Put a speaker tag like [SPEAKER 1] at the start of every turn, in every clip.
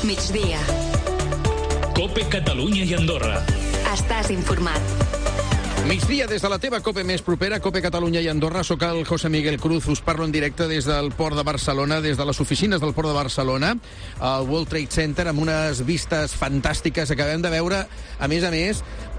[SPEAKER 1] Migdia.
[SPEAKER 2] COPE Catalunya i Andorra.
[SPEAKER 1] Estàs informat.
[SPEAKER 3] Migdia des de la teva COPE més propera, COPE Catalunya i Andorra. Soc el José Miguel Cruz, us parlo en directe des del Port de Barcelona, des de les oficines del Port de Barcelona, al World Trade Center, amb unes vistes fantàstiques. Acabem de veure, a més,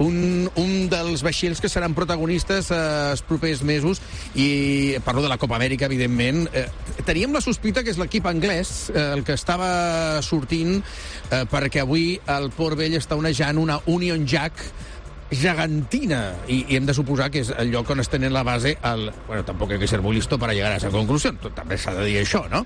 [SPEAKER 3] un dels vaixells que seran protagonistes els propers mesos, i parlo de la Copa Amèrica, evidentment. Teníem la sospita que és l'equip anglès el que estava sortint, perquè avui el Port Vell està onejant una Union Jack gegantina, i hem de suposar que és el lloc on es tenen la base bueno, tampoc hay que ser muy listo para llegar a esa conclusión, també s'ha de dir això, no?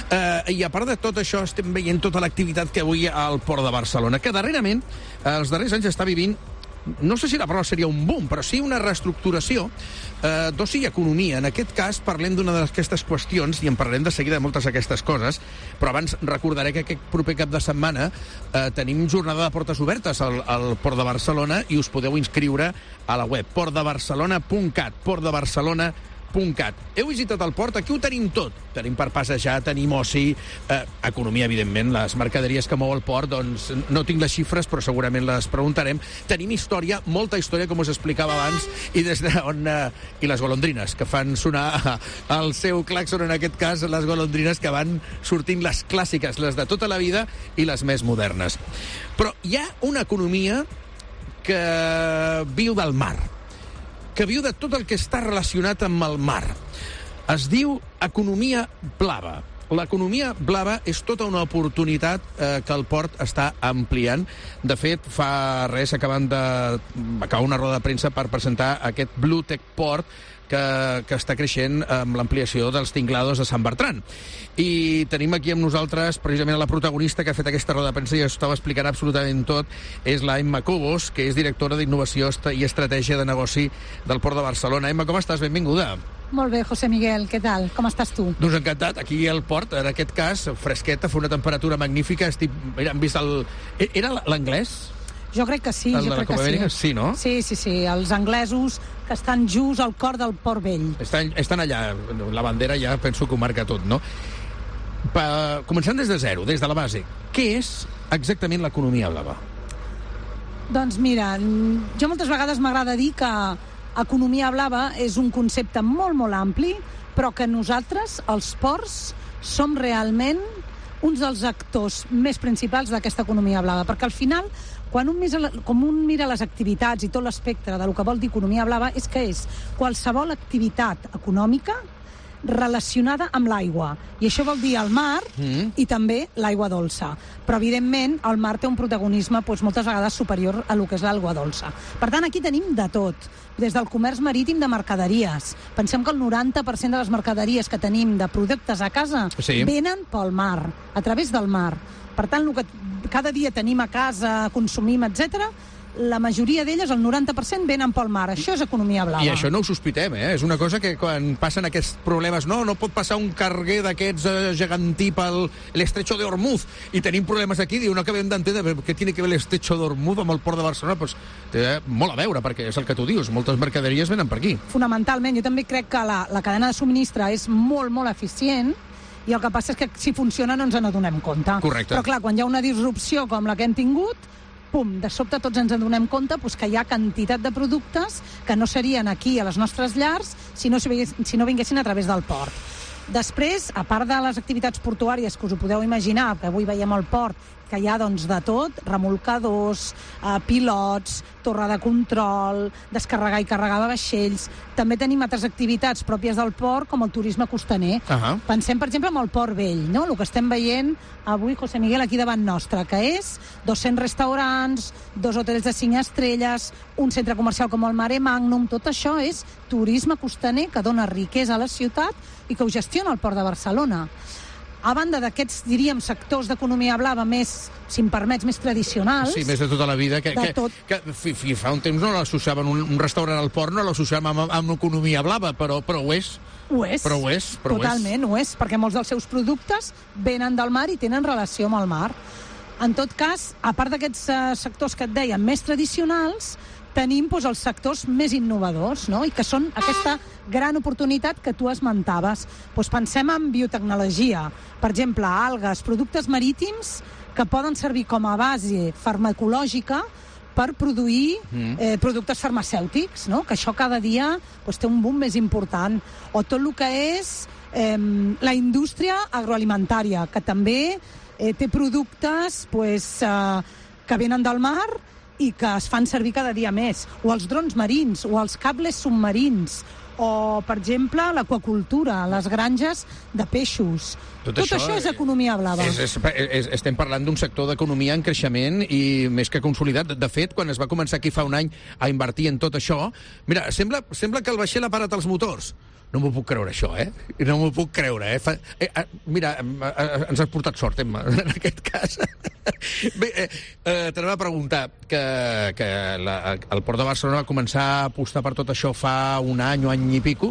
[SPEAKER 3] I a part de tot això estem veient tota l'activitat que avui al Port de Barcelona, que darrerament, els darrers anys està vivint, no sé si la paraula seria un boom, però sí una reestructuració d'oci i economia. En aquest cas parlem d'una d'aquestes qüestions, i en parlarem de seguida de moltes d'aquestes coses, però abans recordaré que aquest proper cap de setmana tenim jornada de portes obertes al Port de Barcelona, i us podeu inscriure a la web portdebarcelona.cat, portdebarcelona.cat. Heu visitat el port? Aquí ho tenim tot. Tenim per passejar, tenim oci, economia, evidentment. Les mercaderies que mou el port, doncs no tinc les xifres, però segurament les preguntarem. Tenim història, molta història, com us explicava abans, i des d'on i les golondrines, que fan sonar el seu clàxon, en aquest cas, les golondrines que van sortint, les clàssiques, les de tota la vida i les més modernes. Però hi ha una economia que viu del mar, que viu de tot el que està relacionat amb el mar. Es diu economia blava. L'economia blava és tota una oportunitat que el port està ampliant. De fet, fa res acabar una roda de premsa per presentar aquest Blue Tech Port que està creixent amb l'ampliació dels tinglados de Sant Bertran. I tenim aquí amb nosaltres precisament la protagonista que ha fet aquesta roda de premsa i estava explicant absolutament tot. És la Emma Cobos, que és directora d'Innovació i Estratègia de Negoci del Port de Barcelona. Emma, com estàs? Benvinguda.
[SPEAKER 4] Molt bé, José Miguel, què tal? Com estàs tu?
[SPEAKER 3] Doncs encantat. Aquí al port, en aquest cas, fresqueta, fa una temperatura magnífica. Mira, hem vist Era l'anglès?
[SPEAKER 4] Jo crec que sí,
[SPEAKER 3] jo crec que sí. Sí, no?
[SPEAKER 4] Sí, els anglesos que estan just al cor del Port Vell.
[SPEAKER 3] Estan allà, la bandera ja penso que ho marca tot, no? Començant des de zero, des de la base, què és exactament l'economia blava?
[SPEAKER 4] Doncs mira, jo moltes vegades m'agrada dir que economia blava és un concepte molt, molt ampli, però que nosaltres, els ports, som realment uns dels actors més principals d'aquesta economia blava, perquè al final, quan un mira les activitats i tot l'espectre del que vol dir economia blava, és que és qualsevol activitat econòmica relacionada amb l'aigua. I això vol dir el mar i també l'aigua dolça. Però, evidentment, el mar té un protagonisme moltes vegades superior a lo que és l'aigua dolça. Per tant, aquí tenim de tot. Des del comerç marítim de mercaderies. Pensem que el 90% de les mercaderies que tenim de productes a casa venen pel mar, a través del mar. Per tant, el que cada dia tenim a casa, consumim, etc., la majoria d'elles, el 90%, venen pel mar. Això és economia blava.
[SPEAKER 3] I això no ho sospitem, eh? És una cosa que quan passen aquests problemes, no pot passar un carguer d'aquests gegantí per l'estrecho de Hormuz, i tenim problemes aquí, diu, no acabem d'entendre què tiene que ver l'estrecho de Hormuz amb el port de Barcelona. Doncs té molt a veure, perquè és el que tu dius, moltes mercaderies venen per aquí.
[SPEAKER 4] Fonamentalment, jo també crec que la cadena de subministre és molt, molt eficient, i el que passa és que si funciona no ens n'adonem compte.
[SPEAKER 3] Correcte.
[SPEAKER 4] Però clar, quan hi ha una disrupció com la que hem tingut, de sobte tots ens en donem compte que hi ha quantitat de productes que no serien aquí a les nostres llars si no vinguessin a través del port. Després, a part de les activitats portuàries que us ho podeu imaginar, que avui veiem al port, que hi ha de tot, remolcadors, pilots, torre de control, descarregar i carregar de vaixells. També tenim altres activitats pròpies del port, com el turisme costaner. Pensem, per exemple, en el Port Vell, no? El que estem veient avui, José Miguel, aquí davant nostre, que és 200 restaurants, 2 hotels de 5 estrelles, un centre comercial com el Mare Magnum. Tot això és turisme costaner que dona riquesa a la ciutat i que ho gestiona el Port de Barcelona. A banda d'aquests, diríem, sectors d'economia blava més, si em permets, més tradicionals...
[SPEAKER 3] Sí, més de tota la vida, que fa un temps no l'associaven, un restaurant al port no l'associaven amb economia blava, però ho és.
[SPEAKER 4] Ho és. Totalment, ho és, perquè molts dels seus productes venen del mar i tenen relació amb el mar. En tot cas, a part d'aquests sectors que et deia més tradicionals, tenim doncs, els sectors més innovadors, no? I que són aquesta gran oportunitat que tu esmentaves. Doncs pensem en biotecnologia, per exemple, algues, productes marítims que poden servir com a base farmacològica per produir productes farmacèutics, no? Que això cada dia doncs, té un boom més important. O tot el que és la indústria agroalimentària, que també té productes doncs, que venen del mar i que es fan servir cada dia més. O els drons marins, o els cables submarins, o, per exemple, l'aqüacultura, les granges de peixos. Tot això és economia blava.
[SPEAKER 3] Estem parlant d'un sector d'economia en creixement i més que consolidat. De fet, quan es va començar aquí fa un any a invertir en tot això, mira, sembla que el vaixell ha parat els motors. No m'ho puc creure, això, No m'ho puc creure, Mira, ens has portat sort, Emma, en aquest cas. Bé, t'anava a preguntar que el Port de Barcelona va començar a apostar per tot això fa un any o any i pico,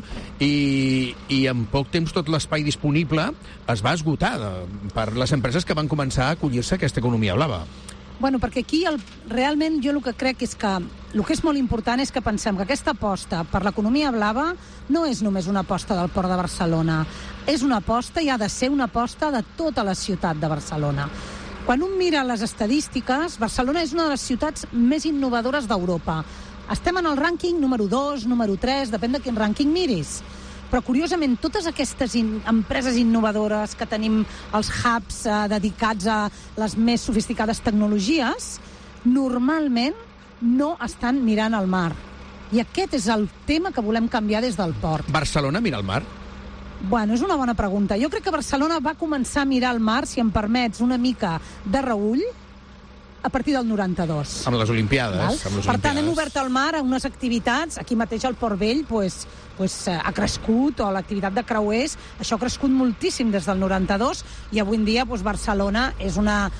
[SPEAKER 3] i en poc temps tot l'espai disponible es va esgotar per les empreses que van començar a acollir-se a aquesta economia blava.
[SPEAKER 4] Bueno, perquè aquí realment jo el que crec és que el que és molt important és que pensem que aquesta aposta per l'economia blava no és només una aposta del Port de Barcelona, és una aposta i ha de ser una aposta de tota la ciutat de Barcelona. Quan un mira les estadístiques, Barcelona és una de les ciutats més innovadores d'Europa. Estem en el rànquing número 2, número 3, depèn de quin rànquing miris. Però, curiosament, totes aquestes empreses innovadores que tenim els hubs dedicats a les més sofisticades tecnologies, normalment no estan mirant al mar. I aquest és el tema que volem canviar des del port.
[SPEAKER 3] Barcelona mira al mar?
[SPEAKER 4] Bueno, és una bona pregunta. Jo crec que Barcelona va començar a mirar al mar, si em permets, una mica de reüll, a partir del 92.
[SPEAKER 3] Amb les Olimpiades.
[SPEAKER 4] Per tant, hem obert el mar a unes activitats. Aquí mateix al Port Vell ha crescut, o l'activitat de creuers, això ha crescut moltíssim des del 92, i avui en dia Barcelona és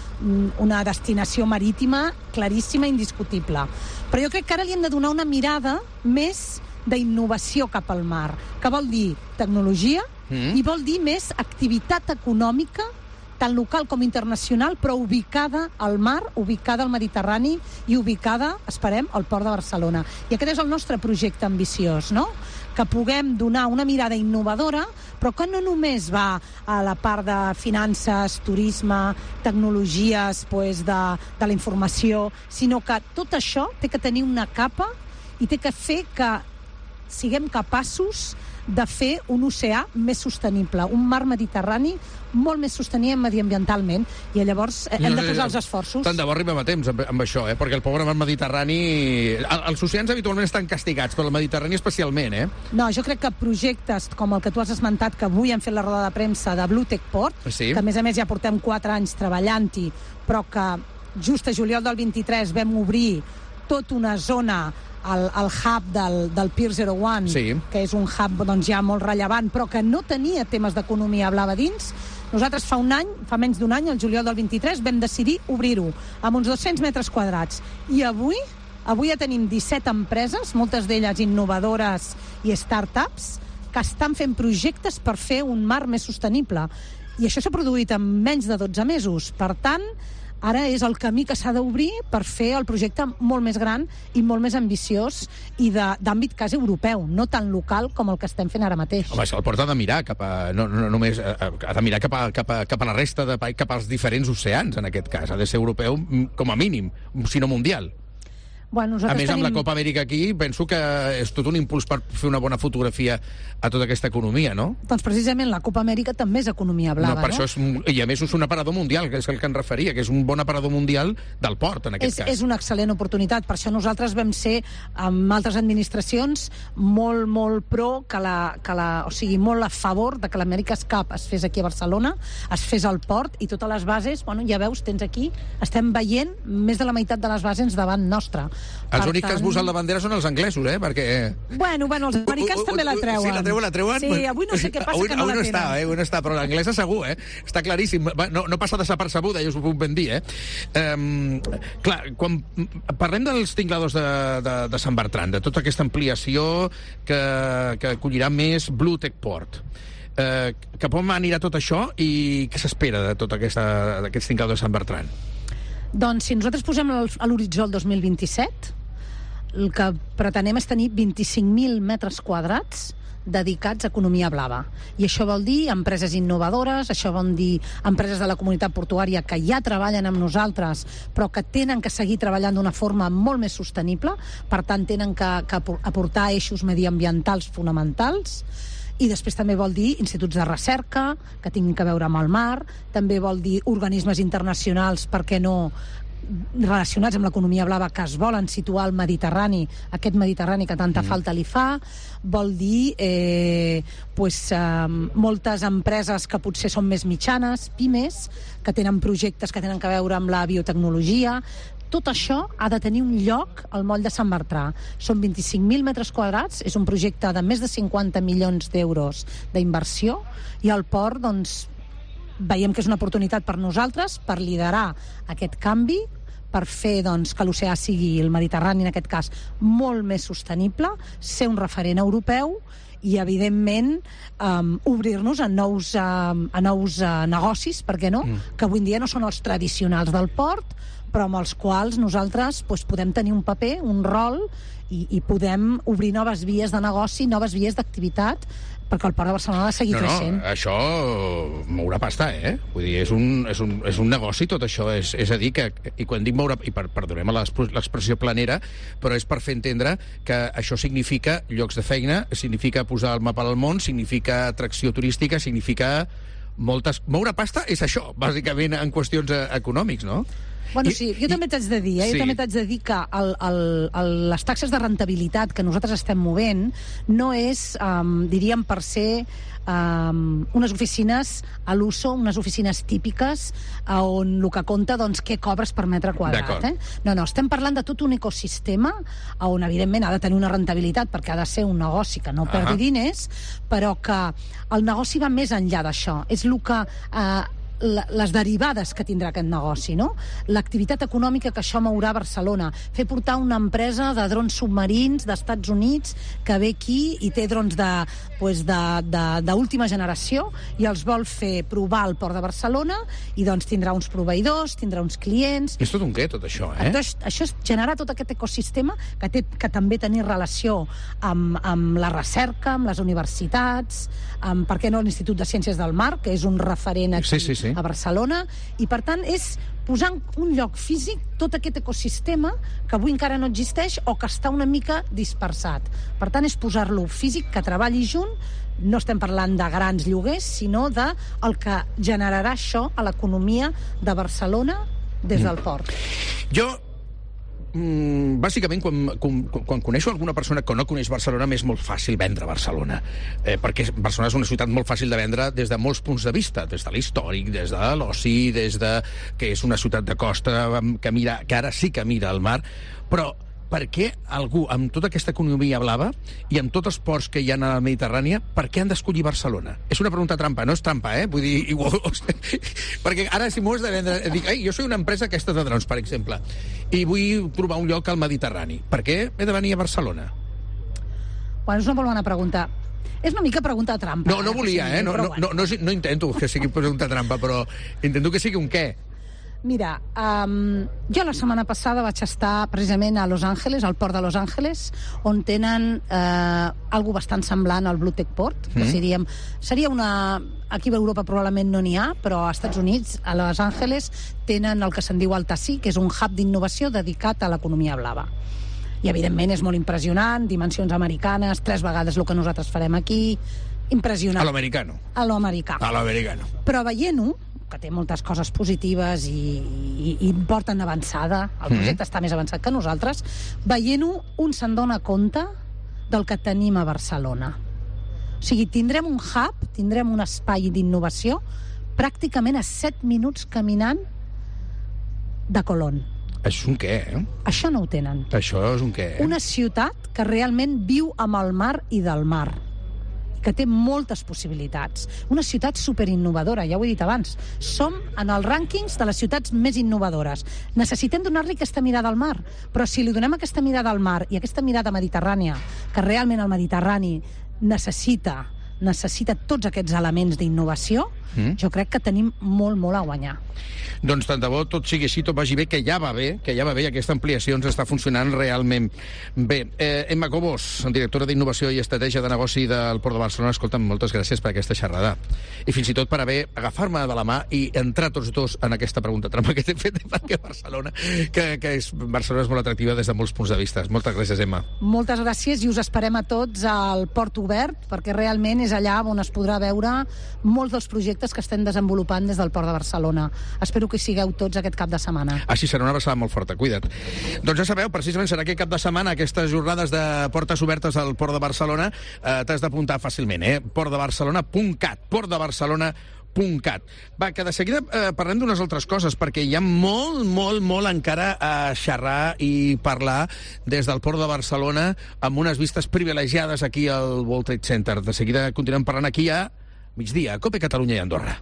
[SPEAKER 4] una destinació marítima claríssima, indiscutible. Però jo crec que ara li hem de donar una mirada més d'innovació cap al mar, que vol dir tecnologia i vol dir més activitat econòmica, tant local com internacional, però ubicada al mar, ubicada al Mediterrani i ubicada, esperem, al Port de Barcelona. I aquest és el nostre projecte ambiciós, no? Que puguem donar una mirada innovadora, però que no només va a la part de finances, turisme, tecnologies de la informació, sinó que tot això té que tenir una capa i té que fer que siguem capaços de fer un oceà més sostenible, un mar Mediterrani molt més sostenible mediambientalment, i llavors hem de posar els esforços.
[SPEAKER 3] Tant de bo arribem a temps amb això, perquè el pobre mar Mediterrani... Els oceans habitualment estan castigats, però el Mediterrani especialment,
[SPEAKER 4] No, jo crec que projectes com el que tu has esmentat, que avui hem fet la roda de premsa de Blue Tech Port,
[SPEAKER 3] sí,
[SPEAKER 4] que a més ja portem 4 anys treballant-hi, però que just a juliol del 23 vam obrir tota una zona al hub del Pier 01,
[SPEAKER 3] sí,
[SPEAKER 4] que és un hub ja molt rellevant, però que no tenia temes d'economia blava dins. Nosaltres fa menys d'un any, el juliol del 23, vam decidir obrir-ho amb uns 200 metres quadrats. I avui ja tenim 17 empreses, moltes d'elles innovadores i startups, que estan fent projectes per fer un mar més sostenible. I això s'ha produït en menys de 12 mesos. Per tant, ara és el camí que s'ha d'obrir per fer el projecte molt més gran i molt més ambiciós i d'àmbit quasi europeu, no tan local com el que estem fent ara mateix.
[SPEAKER 3] Home, el port ha de mirar no només ha de mirar cap a la resta de països, cap als diferents oceans, en aquest cas. Ha de ser europeu com a mínim, si no mundial.
[SPEAKER 4] Bueno,
[SPEAKER 3] a més, amb la Copa Amèrica aquí, penso que és tot un impuls per fer una bona fotografia a tota aquesta economia, no?
[SPEAKER 4] Doncs precisament la Copa Amèrica també és economia blava, no?
[SPEAKER 3] Per això i a més és un aparador mundial, que és el que em referia, que és un bon aparador mundial del port, en aquest cas.
[SPEAKER 4] És una excel·lent oportunitat. Per això nosaltres vam ser, amb altres administracions, molt pro, o sigui, molt a favor de que l'America's Cup es fes aquí a Barcelona, es fes al port, i totes les bases, bueno, ja veus, tens aquí, estem veient més de la meitat de les bases davant nostra.
[SPEAKER 3] Els únics que es busen la bandera són els anglesos, perquè...
[SPEAKER 4] Bueno, els americans també la treuen.
[SPEAKER 3] Sí, la treuen?
[SPEAKER 4] Sí, avui no sé què passa, que no la tenen.
[SPEAKER 3] Avui no està, però l'anglesa segur, Està claríssim. No passa desapercebuda, ja us ho puc ben dir, Clar, quan parlem dels tingladors de Sant Bertran, de tota aquesta ampliació que acollirà més Blue Tech Port, cap on anirà tot això i què s'espera de tot aquests tingladors de Sant Bertran?
[SPEAKER 4] Doncs si nosaltres posem a l'horitzó el 2027, el que pretenem és tenir 25.000 metres quadrats dedicats a economia blava. I això vol dir empreses innovadores, això vol dir empreses de la comunitat portuària que ja treballen amb nosaltres, però que tenen que seguir treballant d'una forma molt més sostenible, per tant tenen que aportar eixos mediambientals fonamentals. I després també vol dir instituts de recerca que tinguin que veure amb el mar, també vol dir organismes internacionals, per què no, relacionats amb l'economia blava, que es volen situar al Mediterrani, aquest Mediterrani que tanta falta li fa. Vol dir moltes empreses que potser són més mitjanes, pimes, que tenen projectes que tenen que veure amb la biotecnologia. Tot això ha de tenir un lloc al moll de Sant Bertran. Són 25.000 metres quadrats, és un projecte de més de 50 milions d'euros d'inversió, i el port, doncs, veiem que és una oportunitat per nosaltres, per liderar aquest canvi, per fer doncs, que l'oceà sigui, el Mediterrani en aquest cas, molt més sostenible, ser un referent europeu i, evidentment, obrir-nos a nous negocis, per què no? Que avui en dia no són els tradicionals del port, però amb els quals nosaltres podem tenir un paper, un rol, i podem obrir noves vies de negoci, noves vies d'activitat, perquè el Port de Barcelona ha de seguir creixent.
[SPEAKER 3] Això mourà pasta, Vull dir, és un negoci tot això. És a dir, que, i quan dic moure, i perdoneu-me l'expressió planera, però és per fer entendre que això significa llocs de feina, significa posar el mapa al món, significa atracció turística, significa moltes... Moure pasta és això, bàsicament, en qüestions econòmics, no?
[SPEAKER 4] Bueno, sí, jo també t'haig de dir, jo també t'haig de dir que les taxes de rentabilitat que nosaltres estem movent no és, diríem, per ser unes oficines a l'uso, unes oficines típiques on el que compta, doncs, què cobres per metre quadrat. No, estem parlant de tot un ecosistema on, evidentment, ha de tenir una rentabilitat perquè ha de ser un negoci que no perdi diners, però que el negoci va més enllà d'això. És el que... les derivades que tindrà aquest negoci, no? L'activitat econòmica que això mourà a Barcelona, fer portar una empresa de drons submarins d'Estats Units que ve aquí i té drons d'última generació i els vol fer provar al Port de Barcelona, i doncs tindrà uns proveïdors, tindrà uns clients...
[SPEAKER 3] És tot un què, tot això,
[SPEAKER 4] Això és generar tot aquest ecosistema que té que també tenir relació amb la recerca, amb les universitats, amb, per què no, l'Institut de Ciències del Mar, que és un referent aquí a Barcelona, i per tant és posar en un lloc físic tot aquest ecosistema que avui encara no existeix o que està una mica dispersat. Per tant, és posar-lo físic, que treballi junt. No estem parlant de grans lloguers, sinó de el que generarà això a l'economia de Barcelona des del port.
[SPEAKER 3] Jo, bàsicament, quan coneixo alguna persona que no coneix Barcelona, m'és molt fàcil vendre Barcelona, perquè Barcelona és una ciutat molt fàcil de vendre des de molts punts de vista, des de l'històric, des de l'oci, des de que és una ciutat de costa que ara sí que mira al mar, però per què algú, amb tota aquesta economia blava i amb tots els ports que hi ha a la Mediterrània, per què han d'escollir Barcelona? És una pregunta trampa, no és trampa, Vull dir, igual... perquè ara, si m'ho has de vendre... Dic, jo soy una empresa aquesta de drons, per exemple, i vull trobar un lloc al Mediterrani. Per què he de venir a Barcelona?
[SPEAKER 4] Bueno, és una molt bona pregunta. És una mica pregunta trampa.
[SPEAKER 3] No volia, No intento que sigui pregunta trampa, però intento que sigui un què.
[SPEAKER 4] Mira, jo la setmana passada vaig estar precisament a Los Angeles, al port de Los Angeles, on tenen algo bastant semblant al Blue Tech Port, que seria una... Aquí a Europa probablement no n'hi ha, però als Estats Units, a Los Angeles, tenen el que se'n diu Altací, que és un hub d'innovació dedicat a l'economia blava. I, evidentment, és molt impressionant, dimensions americanes, 3 vegades el que nosaltres farem aquí, impressionant.
[SPEAKER 3] A l'americano.
[SPEAKER 4] A l'americano. Però veient-ho, que té moltes coses positives i porten avançada, el projecte està més avançat que nosaltres, veient-ho, un se'n dona compte del que tenim a Barcelona. O sigui, tindrem un hub, tindrem un espai d'innovació pràcticament a 7 minuts caminant de Colón.
[SPEAKER 3] Això és un què,
[SPEAKER 4] Això no ho tenen.
[SPEAKER 3] Això és un què,
[SPEAKER 4] Una ciutat que realment viu amb el mar i del mar, que té moltes possibilitats. Una ciutat superinnovadora, ja ho he dit abans. Som en els rànquings de les ciutats més innovadores. Necessitem donar-li aquesta mirada al mar, però si li donem aquesta mirada al mar i aquesta mirada mediterrània, que realment el Mediterrani necessita tots aquests elements d'innovació, Jo crec que tenim molt, molt a guanyar.
[SPEAKER 3] Doncs tant de bo tot sigui així, tot vagi bé, que ja va bé, i aquesta ampliació ens està funcionant realment bé. Emma Cobos, directora d'Innovació i Estratègia de Negoci del Port de Barcelona, escolta'm, moltes gràcies per aquesta xerrada. I fins i tot per haver agafar-me de la mà i entrar tots dos en aquesta pregunta trampa que t'he fet, perquè Barcelona és molt atractiva des de molts punts de vista. Moltes gràcies, Emma.
[SPEAKER 4] Moltes gràcies i us esperem a tots al Port Obert, perquè realment és allà on es podrà veure molts dels projectes que estem desenvolupant des del Port de Barcelona. Espero que hi sigueu tots aquest cap de setmana.
[SPEAKER 3] Així serà una abraçada molt forta, cuida't. Doncs ja sabeu, precisament serà aquest cap de setmana, aquestes jornades de portes obertes al Port de Barcelona, t'has d'apuntar fàcilment, portdebarcelona.cat, portdebarcelona.cat. Va, que de seguida parlem d'unes altres coses, perquè hi ha molt encara a xerrar i parlar des del Port de Barcelona amb unes vistes privilegiades aquí al World Trade Center. De seguida continuem parlant aquí a migdia, a COPE Catalunya i Andorra.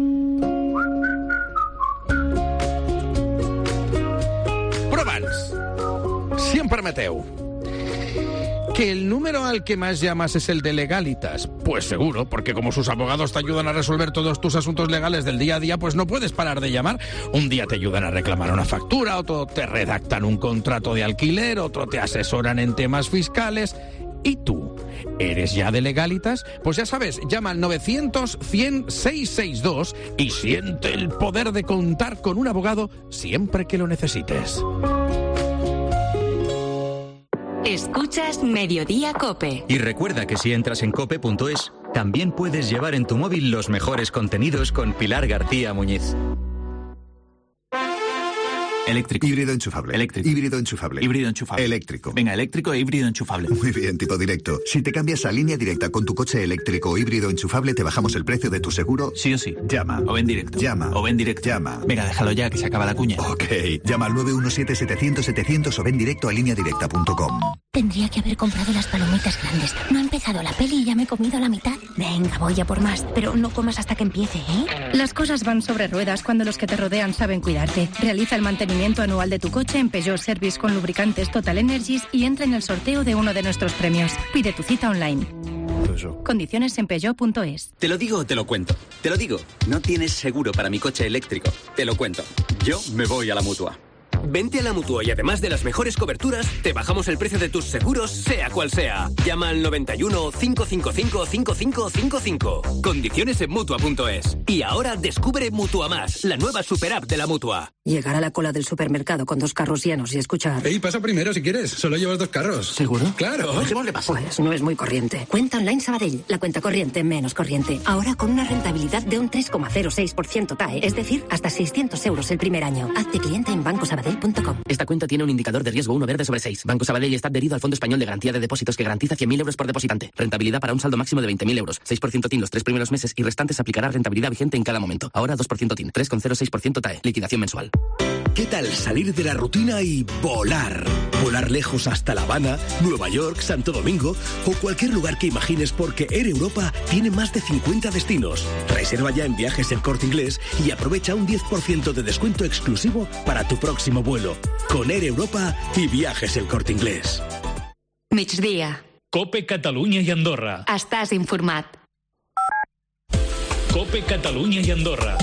[SPEAKER 3] Però abans, si em permeteu, ¿que el número al que más llamas es el de Legalitas? Pues seguro, porque como sus abogados te ayudan a resolver todos tus asuntos legales del día a día, pues no puedes parar de llamar. Un día te ayudan a reclamar una factura, otro te redactan un contrato de alquiler, otro te asesoran en temas fiscales. ¿Y tú? ¿Eres ya de Legalitas? Pues ya sabes, llama al 900-100-662 y siente el poder de contar con un abogado siempre que lo necesites.
[SPEAKER 1] Escuchas Mediodía COPE.
[SPEAKER 5] Y recuerda que si entras en cope.es, también puedes llevar en tu móvil los mejores contenidos con Pilar García Muñiz.
[SPEAKER 6] Eléctrico. Híbrido enchufable.
[SPEAKER 5] Eléctrico.
[SPEAKER 6] Híbrido enchufable.
[SPEAKER 5] Híbrido enchufable.
[SPEAKER 6] Eléctrico.
[SPEAKER 5] Venga, eléctrico e híbrido enchufable.
[SPEAKER 6] Muy bien, tipo directo. Si te cambias a línea directa con tu coche eléctrico o híbrido enchufable, te bajamos el precio de tu seguro.
[SPEAKER 5] Sí o sí.
[SPEAKER 6] Llama.
[SPEAKER 5] O ven directo.
[SPEAKER 6] Llama.
[SPEAKER 5] O ven directo.
[SPEAKER 6] Llama.
[SPEAKER 5] Venga, déjalo ya, que se acaba la cuña.
[SPEAKER 6] Ok. Llama al 917-700-700 o ven directo a lineadirecta.com.
[SPEAKER 7] Tendría que haber comprado las palomitas grandes. No ha empezado la peli y ya me he comido la mitad. Venga, voy a por más. Pero no comas hasta que empiece, ¿eh?
[SPEAKER 8] Las cosas van sobre ruedas cuando los que te rodean saben cuidarte. Realiza el mantenimiento anual de tu coche en Peugeot Service con lubricantes Total Energies y entra en el sorteo de uno de nuestros premios. Pide tu cita online. Condiciones en Peugeot.es.
[SPEAKER 9] Te lo digo o te lo cuento. Te lo digo. No tienes seguro para mi coche eléctrico. Te lo cuento. Yo me voy a la Mutua. Vente a la Mutua y además de las mejores coberturas, te bajamos el precio de tus seguros, sea cual sea. Llama al 91 555 5555. Condiciones en Mutua.es. Y ahora descubre Mutua Más, la nueva super app de la Mutua.
[SPEAKER 10] Llegar a la cola del supermercado con 2 carros llenos y escuchar...
[SPEAKER 11] Ey, pasa primero si quieres. Solo llevas 2 carros.
[SPEAKER 10] ¿Seguro?
[SPEAKER 11] ¡Claro!
[SPEAKER 10] Dejémosle pasar. Pues no es muy corriente. Cuenta online Sabadell. La cuenta corriente menos corriente. Ahora con una rentabilidad de un 3,06% TAE. Es decir, hasta 600 euros el primer año. Hazte cliente en bancosabadell.com.
[SPEAKER 12] Esta cuenta tiene un indicador de riesgo 1 verde sobre 6. Banco Sabadell está adherido al Fondo Español de Garantía de Depósitos que garantiza 100.000 euros por depositante. Rentabilidad para un saldo máximo de 20.000 euros. 6% TIN los 3 primeros meses y restantes aplicará rentabilidad vigente en cada momento. Ahora 2% TIN, 3,06% TAE. Liquidación mensual.
[SPEAKER 13] ¿Qué tal salir de la rutina y volar? Volar lejos hasta La Habana, Nueva York, Santo Domingo o cualquier lugar que imagines, porque Air Europa tiene más de 50 destinos. Reserva ya en Viajes El Corte Inglés y aprovecha un 10% de descuento exclusivo para tu próximo vuelo. Con Air Europa y Viajes El Corte Inglés.
[SPEAKER 1] Migdia.
[SPEAKER 2] COPE Catalunya i Andorra.
[SPEAKER 1] Estàs informat.
[SPEAKER 2] COPE Catalunya i Andorra.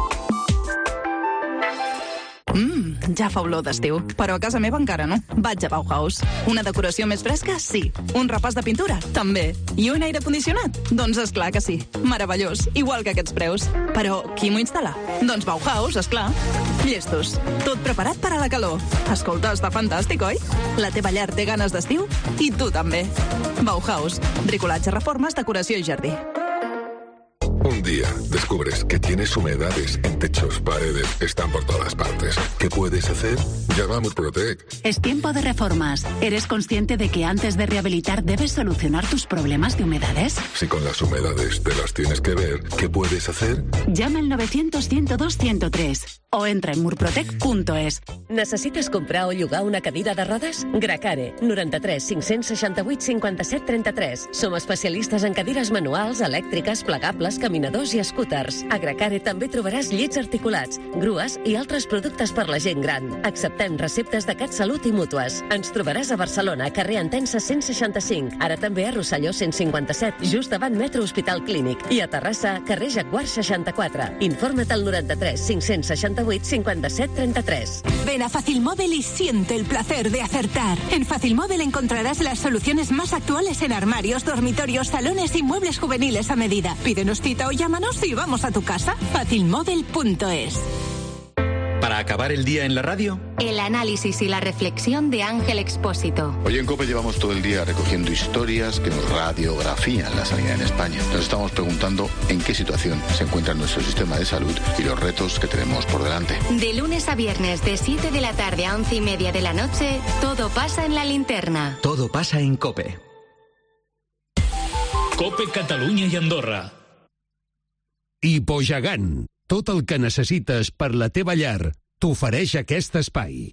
[SPEAKER 14] Ja fa olor d'estiu, però a casa meva encara no. Vaig a Bauhaus. Una decoració més fresca? Sí. Un repàs de pintura? També. I un aire condicionat? Doncs esclar que sí. Meravellós, igual que aquests preus. Però qui m'ho instal·la? Doncs Bauhaus, esclar. Llestos. Tot preparat per a la calor. Escolta, està fantàstic, oi? La teva llar té ganes d'estiu? I tu també. Bauhaus. Bricolatge, reformes, decoració i jardí.
[SPEAKER 15] Un día descubres que tienes humedades en techos, paredes, están por todas partes. ¿Qué puedes hacer? Llama a Murprotec.
[SPEAKER 16] Es tiempo de reformas. ¿Eres consciente de que antes de rehabilitar debes solucionar tus problemas de humedades?
[SPEAKER 15] Si con las humedades te las tienes que ver, ¿qué puedes hacer?
[SPEAKER 16] Llama al 900-102-103 o entra en murprotec.es.
[SPEAKER 17] Necessites comprar o llogar una cadira de rodes? Gracare, 93 568 57 33. Som especialistes en cadires manuals, elèctriques, plegables, caminadors i scooters. A Gracare també trobaràs llits articulats, grues i altres productes per la gent gran. Acceptem receptes de CatSalut i mútues. Ens trobaràs a Barcelona, carrer Entença 165, ara també a Rosselló 157, just davant Metro Hospital Clínic, i a Terrassa, carrer Jaguar 64. Informa't al 93 568 57 33.
[SPEAKER 18] Ven a Facilmóvil y siente el placer de acertar. En Facilmóvil encontrarás las soluciones más actuales en armarios, dormitorios, salones y muebles juveniles a medida. Pídenos cita o llámanos y vamos a tu casa. Facilmóvil.es.
[SPEAKER 5] Para acabar el día en la radio,
[SPEAKER 1] El análisis y la reflexión de Ángel Expósito.
[SPEAKER 19] Hoy en COPE llevamos todo el día recogiendo historias que nos radiografían la sanidad en España. Nos estamos preguntando en qué situación se encuentra nuestro sistema de salud y los retos que tenemos por delante.
[SPEAKER 1] De lunes a viernes, de 7 de la tarde a 11:30 de la noche, todo pasa en la linterna.
[SPEAKER 5] todo pasa en COPE.
[SPEAKER 2] COPE Catalunya i Andorra.
[SPEAKER 20] Hipogegant. Tot el que necessites per la teva llar t'ofereix aquest espai.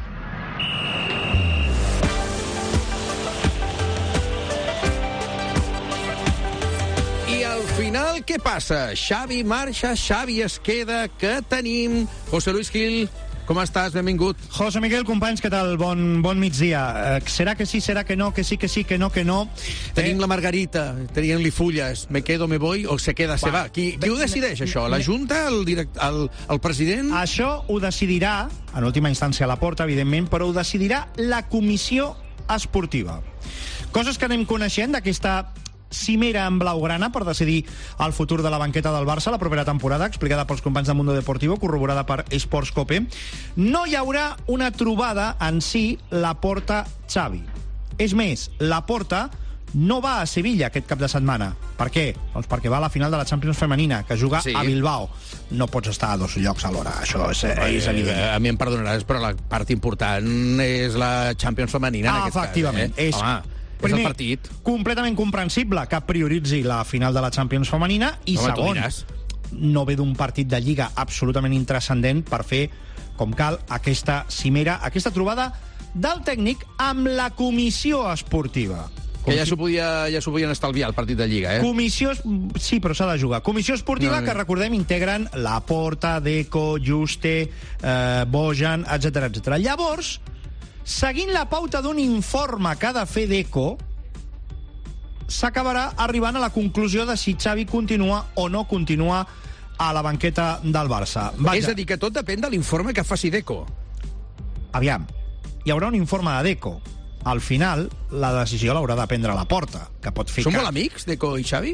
[SPEAKER 3] I al final, què passa? Xavi marxa, Xavi es queda, què tenim? José Luis Gil, com estàs? Benvingut.
[SPEAKER 21] José Miguel, companys, què tal? Bon migdia. Serà que sí, serà que no, que sí, que no, que no.
[SPEAKER 3] Tenim la Margarita, tenien-li fulles. Me quedo, me voy, o se queda, se va. Qui ho decideix, això? La Junta? El president?
[SPEAKER 21] Això ho decidirà, en última instància, Laporta, evidentment, però ho decidirà la comissió esportiva. Coses que anem coneixent d'aquesta cimera en blaugrana per decidir el futur de la banqueta del Barça la propera temporada, explicada pels companys de Mundo Deportivo, corroborada per Esports Cope. No hi haurà una trobada en si Laporta-Xavi. És més, Laporta no va a Sevilla aquest cap de setmana. Per què? Doncs perquè va a la final de la Champions femenina, que juga a Bilbao. No pots estar a dos llocs alhora, això és evident.
[SPEAKER 3] A mi em perdonaràs, però la part important és la Champions femenina, en aquest cas.
[SPEAKER 21] Efectivament.
[SPEAKER 3] És el partit.
[SPEAKER 21] Completament comprensible que prioritzi la final de la Champions femenina i segon, no ve d'un partit de Lliga absolutament intranscendent per fer com cal aquesta cimera, aquesta trobada del tècnic amb la comissió esportiva.
[SPEAKER 3] Que ja s'ho podien estalviar, el partit de Lliga,
[SPEAKER 21] Comissió... Sí, però s'ha de jugar. Comissió esportiva que, recordem, integren Laporta, Deco, Juste, Bojan, etc. Llavors, seguint la pauta d'un informe que ha de fer Deco, s'acabarà arribant a la conclusió de si Xavi continua o no continua a la banqueta del Barça.
[SPEAKER 3] És a dir, que tot depèn de l'informe que faci Deco.
[SPEAKER 21] Aviam, hi haurà un informe de Deco. Al final, la decisió l'haurà de prendre Laporta, que pot fer...
[SPEAKER 3] Són molt amics, Deco i Xavi?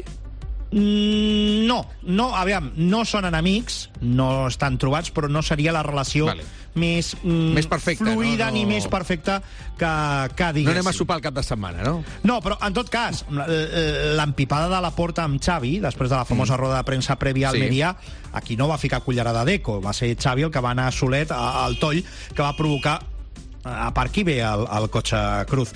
[SPEAKER 21] No, aviam, no són enemics, no estan trobats, però no seria la relació més
[SPEAKER 3] perfecta,
[SPEAKER 21] fluida ni més perfecta que diguéssim.
[SPEAKER 3] No anem a sopar el cap de setmana, no?
[SPEAKER 21] No, però en tot cas, l'empipada de Laporta amb Xavi, després de la famosa roda de premsa prèvia al Almeria, aquí no va ficar cullerada Deco, va ser Xavi el que va anar solet al toll, que va provocar... A part qui ve el cotxe Cruz,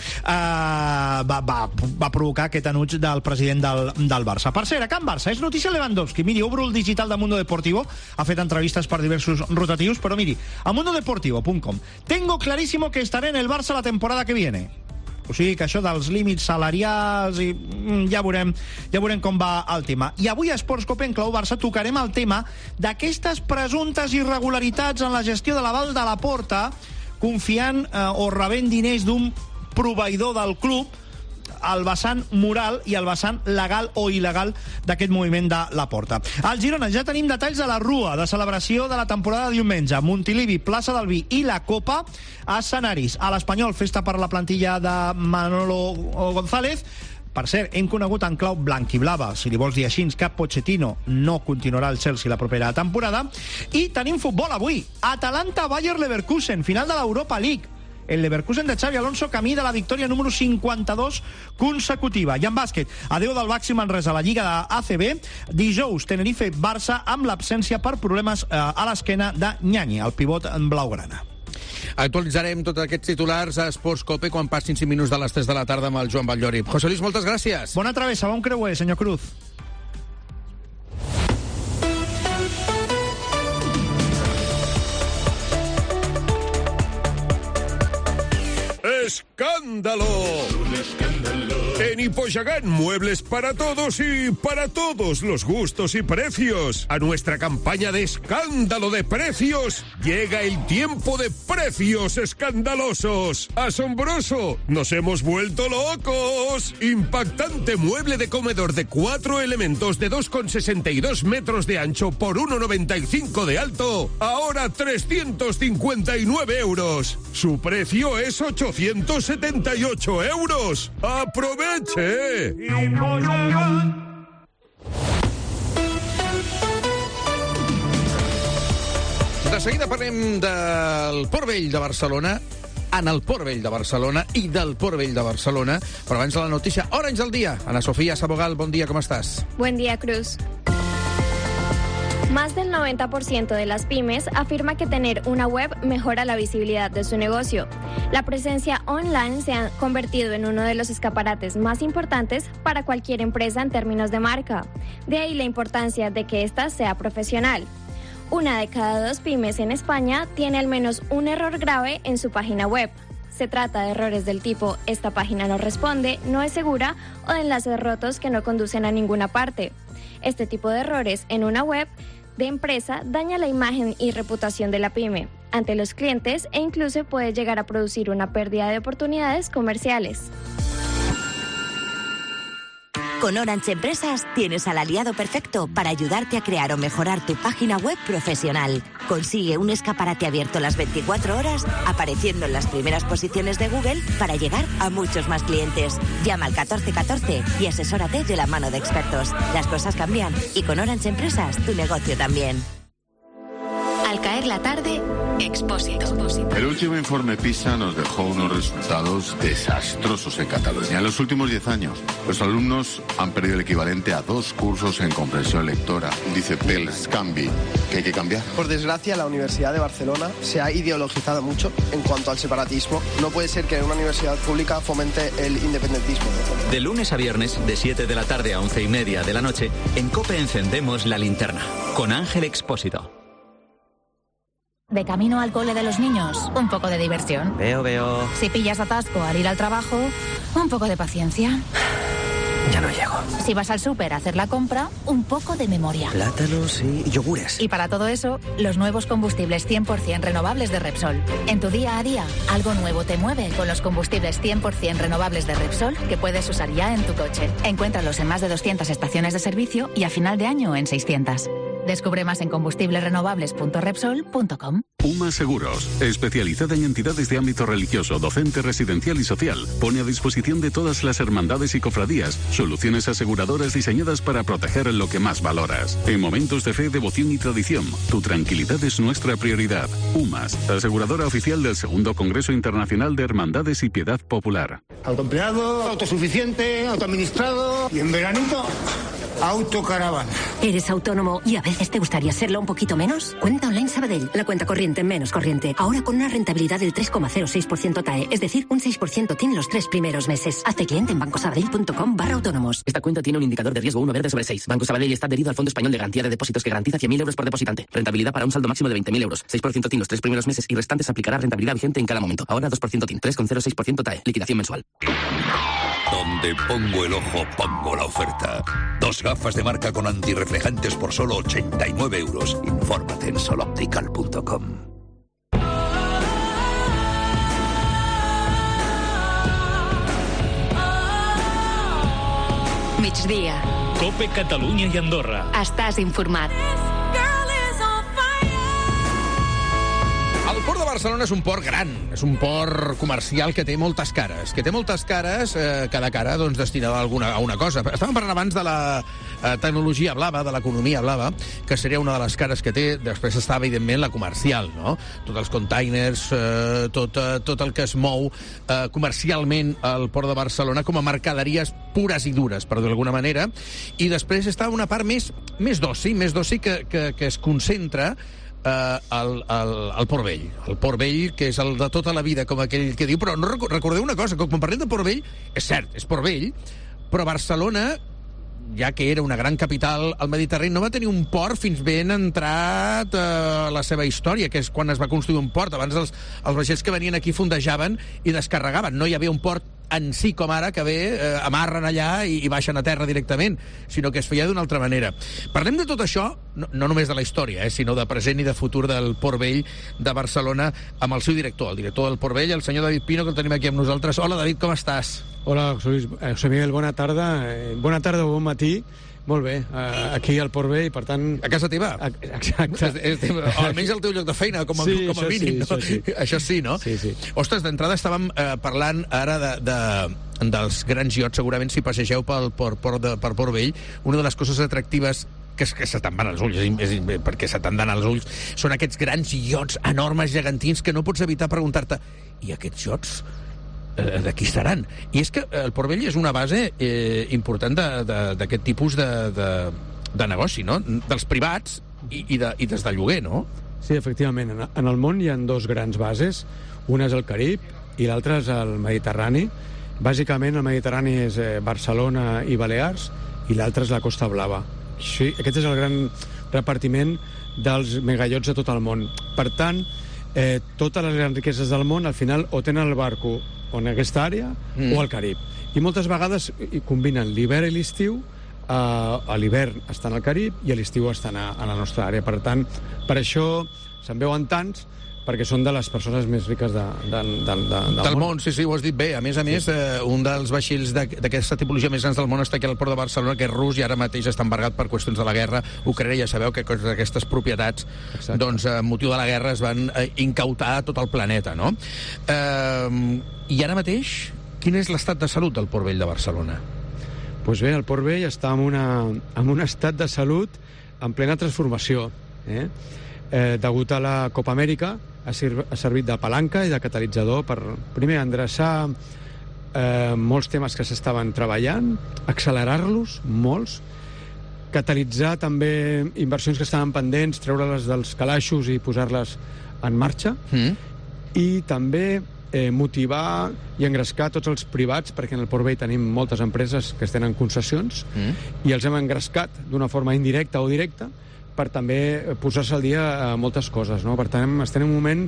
[SPEAKER 21] va provocar aquest enuig del president del Barça. Per cert, a Can Barça és notícia Lewandowski. Miri, obro el digital de Mundo Deportivo, ha fet entrevistes per diversos rotatius, però miri, a mundodeportivo.com: tengo clarísimo que estaré en el Barça la temporada que viene. O sigui que això dels límits salarials i ja veurem com va el tema. I avui a Esports Cope en Clau Barça tocarem el tema d'aquestes presumptes irregularitats en la gestió de l'aval de Laporta, confiant o rebent diners d'un proveïdor del club, el vessant moral i el vessant legal o il·legal d'aquest moviment de Laporta. Al Girona ja tenim detalls de la rua de celebració de la temporada de diumenge. Montilivi, plaça del Vi i la Copa, escenaris. A l'Espanyol, festa per la plantilla de Manolo González. Per cert, hem conegut en clau blanc-i-blava, si li vols dir així, que Pochettino no continuarà al Chelsea la propera temporada. I tenim futbol avui. Atalanta-Bayer Leverkusen, final de l'Europa League. El Leverkusen de Xavi Alonso camí de la victòria número 52 consecutiva. I en bàsquet, adeu del Baxi Manresa a la Lliga de ACB. Dijous, Tenerife-Barça amb l'absència per problemes a l'esquena de Ñani, el pivot blaugrana.
[SPEAKER 3] Actualitzarem tots aquests titulars a Esports Cope quan passin 5 minuts de les 3 de la tarda amb el Joan Batllori. José Luis, moltes gràcies.
[SPEAKER 21] Bona travessa, bon creuer, senyor Cruz.
[SPEAKER 20] ¡Escándalo! En
[SPEAKER 4] Boyagán, muebles para todos y para todos los gustos y precios. A nuestra campaña de escándalo de precios llega el tiempo de precios escandalosos. ¡Asombroso! ¡Nos hemos vuelto locos! Impactante mueble de comedor de 4 elementos de 2,62 metros de ancho por 1,95 de alto. Ahora 359 euros. Su precio es 878 euros. ¡Aproveche!
[SPEAKER 3] De seguida parlem del Port Vell de Barcelona, en el Port Vell de Barcelona i del Port Vell de Barcelona. Però abans de la notícia, Orange del Día. Ana Sofía Sabogal, bon día, ¿cómo estás?
[SPEAKER 22] Buen día, Cruz. Más del 90% de las pymes afirma que tener una web mejora la visibilidad de su negocio. La presencia online se ha convertido en uno de los escaparates más importantes para cualquier empresa en términos de marca. De ahí la importancia de que ésta sea profesional. 1 de cada 2 pymes en España tiene al menos un error grave en su página web. Se trata de errores del tipo esta página no responde, no es segura o de enlaces rotos que no conducen a ninguna parte. Este tipo de errores en una web de empresa daña la imagen y reputación de la pyme ante los clientes e incluso puede llegar a producir una pérdida de oportunidades comerciales.
[SPEAKER 23] Con Orange Empresas tienes al aliado perfecto para ayudarte a crear o mejorar tu página web profesional. Consigue un escaparate abierto las 24 horas, apareciendo en las primeras posiciones de Google para llegar a muchos más clientes. Llama al 1414 y asesórate de la mano de expertos. Las cosas cambian y con Orange Empresas tu negocio también.
[SPEAKER 1] Al caer la tarde, Expósito.
[SPEAKER 19] El último informe PISA nos dejó unos resultados desastrosos en Cataluña. En los últimos 10 años, los alumnos han perdido el equivalente a 2 cursos en comprensión lectora. Dice Pels Canvi, que hay que cambiar.
[SPEAKER 24] Por desgracia, la Universidad de Barcelona se ha ideologizado mucho en cuanto al separatismo. No puede ser que una universidad pública fomente el independentismo.
[SPEAKER 5] De lunes a viernes, de 7 de la tarde a 11:30 de la noche, en COPE encendemos la linterna, con Ángel Expósito.
[SPEAKER 7] De camino al cole de los niños, un poco de diversión.
[SPEAKER 12] Veo.
[SPEAKER 7] Si pillas atasco al ir al trabajo, un poco de paciencia.
[SPEAKER 12] Ya no llego.
[SPEAKER 7] Si vas al súper a hacer la compra, un poco de memoria.
[SPEAKER 12] Plátanos y yogures.
[SPEAKER 7] Y para todo eso, los nuevos combustibles 100% renovables de Repsol. En tu día a día, algo nuevo te mueve con los combustibles 100% renovables de Repsol que puedes usar ya en tu coche. Encuéntralos en más de 200 estaciones de servicio y a final de año en 600. Descubre más en combustiblesrenovables.repsol.com.
[SPEAKER 25] UMA Seguros, especializada en entidades de ámbito religioso, docente, residencial y social, pone a disposición de todas las hermandades y cofradías soluciones aseguradoras diseñadas para proteger lo que más valoras. En momentos de fe, devoción y tradición, tu tranquilidad es nuestra prioridad. UMAS, aseguradora oficial del Segundo Congreso Internacional de Hermandades y Piedad Popular.
[SPEAKER 26] Autoempleado, autosuficiente, autoadministrado y en veranito, autocaravana.
[SPEAKER 10] ¿Eres autónomo y a veces te gustaría serlo un poquito menos? Cuenta Online Sabadell, la cuenta corriente menos corriente. Ahora con una rentabilidad del 3,06% TAE, es decir, un 6% TIN los 3 primeros meses. Hazte cliente en bancosabadell.com/autónomos.
[SPEAKER 12] Esta cuenta tiene un indicador de riesgo 1 verde sobre 6. Banco Sabadell está adherido al Fondo Español de Garantía de Depósitos que garantiza 100.000 euros por depositante. Rentabilidad para un saldo máximo de 20.000 euros. 6% TIN los 3 primeros meses y restantes aplicará rentabilidad vigente en cada momento. Ahora 2% TIN, 3,06% TAE. Liquidación mensual.
[SPEAKER 27] Donde pongo el ojo, pongo la oferta. 2 gafas de marca con antirreflejantes por solo 89 euros. Infórmate en soloptical.com.
[SPEAKER 1] Migdia.
[SPEAKER 2] COPE Catalunya i Andorra.
[SPEAKER 1] Estàs informat.
[SPEAKER 3] El port de Barcelona és un port gran, és un port comercial que té moltes cares. Cada cara doncs, destinada a una cosa. Estàvem parlant abans de la tecnologia blava, de l'economia blava, que seria una de les cares que té. Després està, evidentment, la comercial, no? Tots els containers, tot el que es mou comercialment al port de Barcelona com a mercaderies pures i dures, per dir-ho d'alguna manera. I després està una part més d'oci que es concentra al Port Vell. El Port Vell, que és el de tota la vida, com aquell que diu. Però no recordeu una cosa, quan parlem de Port Vell, és cert, és Port Vell, però Barcelona, ja que era una gran capital al Mediterrani, no va tenir un port fins ben entrat a la seva història, que és quan es va construir un port. Abans els vaixells que venien aquí fondejaven i descarregaven. No hi havia un port en si com ara, que bé, amarren allà i baixen a terra directament, sinó que es feia d'una altra manera. Parlem de tot això, no només de la història, sinó de present i de futur del Port Vell de Barcelona, amb el seu director, el director del Port Vell, el senyor David Pino, que el tenim aquí amb nosaltres. Hola, David, com estàs?
[SPEAKER 6] Hola, José Miguel, bona tarda. Bona tarda o bon matí. Molt bé, aquí al Port Vell, per tant...
[SPEAKER 3] A casa teva?
[SPEAKER 6] Exacte.
[SPEAKER 3] O almenys al teu lloc de feina, com a mínim. Això sí, no?
[SPEAKER 6] Sí.
[SPEAKER 3] Ostres, d'entrada estàvem parlant ara dels grans iots. Segurament, si passegeu per Port Vell, una de les coses atractives que se te'n van als ulls, perquè se te'n van als ulls, són aquests grans iots enormes, gegantins, que no pots evitar preguntar-te, i aquests iots de qui seran? I és que el Port Vell és una base important d'aquest tipus de negoci, no? Dels privats i des del lloguer, no?
[SPEAKER 6] Sí, efectivament. En el món hi ha dos grans bases. Una és el Carib i l'altra és el Mediterrani. Bàsicament, el Mediterrani és Barcelona i Balears i l'altra és la Costa Blava. Sí, aquest és el gran repartiment dels megaiots de tot el món. Per tant, totes les grans riqueses del món, al final, o tenen el barco o en aquesta àrea o al Carib. I moltes vegades combinen l'hivern i l'estiu. A l'hivern estan al Carib i a l'estiu estan a la nostra àrea. Per tant, per això se'n veuen tants, perquè són de les persones més riques del
[SPEAKER 3] món. Sí, ho has dit bé. A més, un dels vaixells d'aquesta tipologia més grans del món està aquí al Port de Barcelona, que és rus, i ara mateix està embargat per qüestions de la guerra ucraïnesa. Ja sabeu que aquestes propietats, doncs, amb motiu de la guerra, es van incautar a tot el planeta, no? I ara mateix, quin és l'estat de salut del Port Vell de Barcelona?
[SPEAKER 6] Doncs bé, el Port Vell està en un estat de salut en plena transformació. Degut a la Copa Amèrica, ha servit de palanca i de catalitzador per, primer, endreçar molts temes que s'estaven treballant, accelerar-los, molts, catalitzar també inversions que estaven pendents, treure-les dels calaixos i posar-les en marxa, i també motivar i engrescar tots els privats, perquè en el Port Vell tenim moltes empreses que tenen concessions, i els hem engrescat d'una forma indirecta o directa per també posar-se al dia a moltes coses, no? Per tant, estem en un moment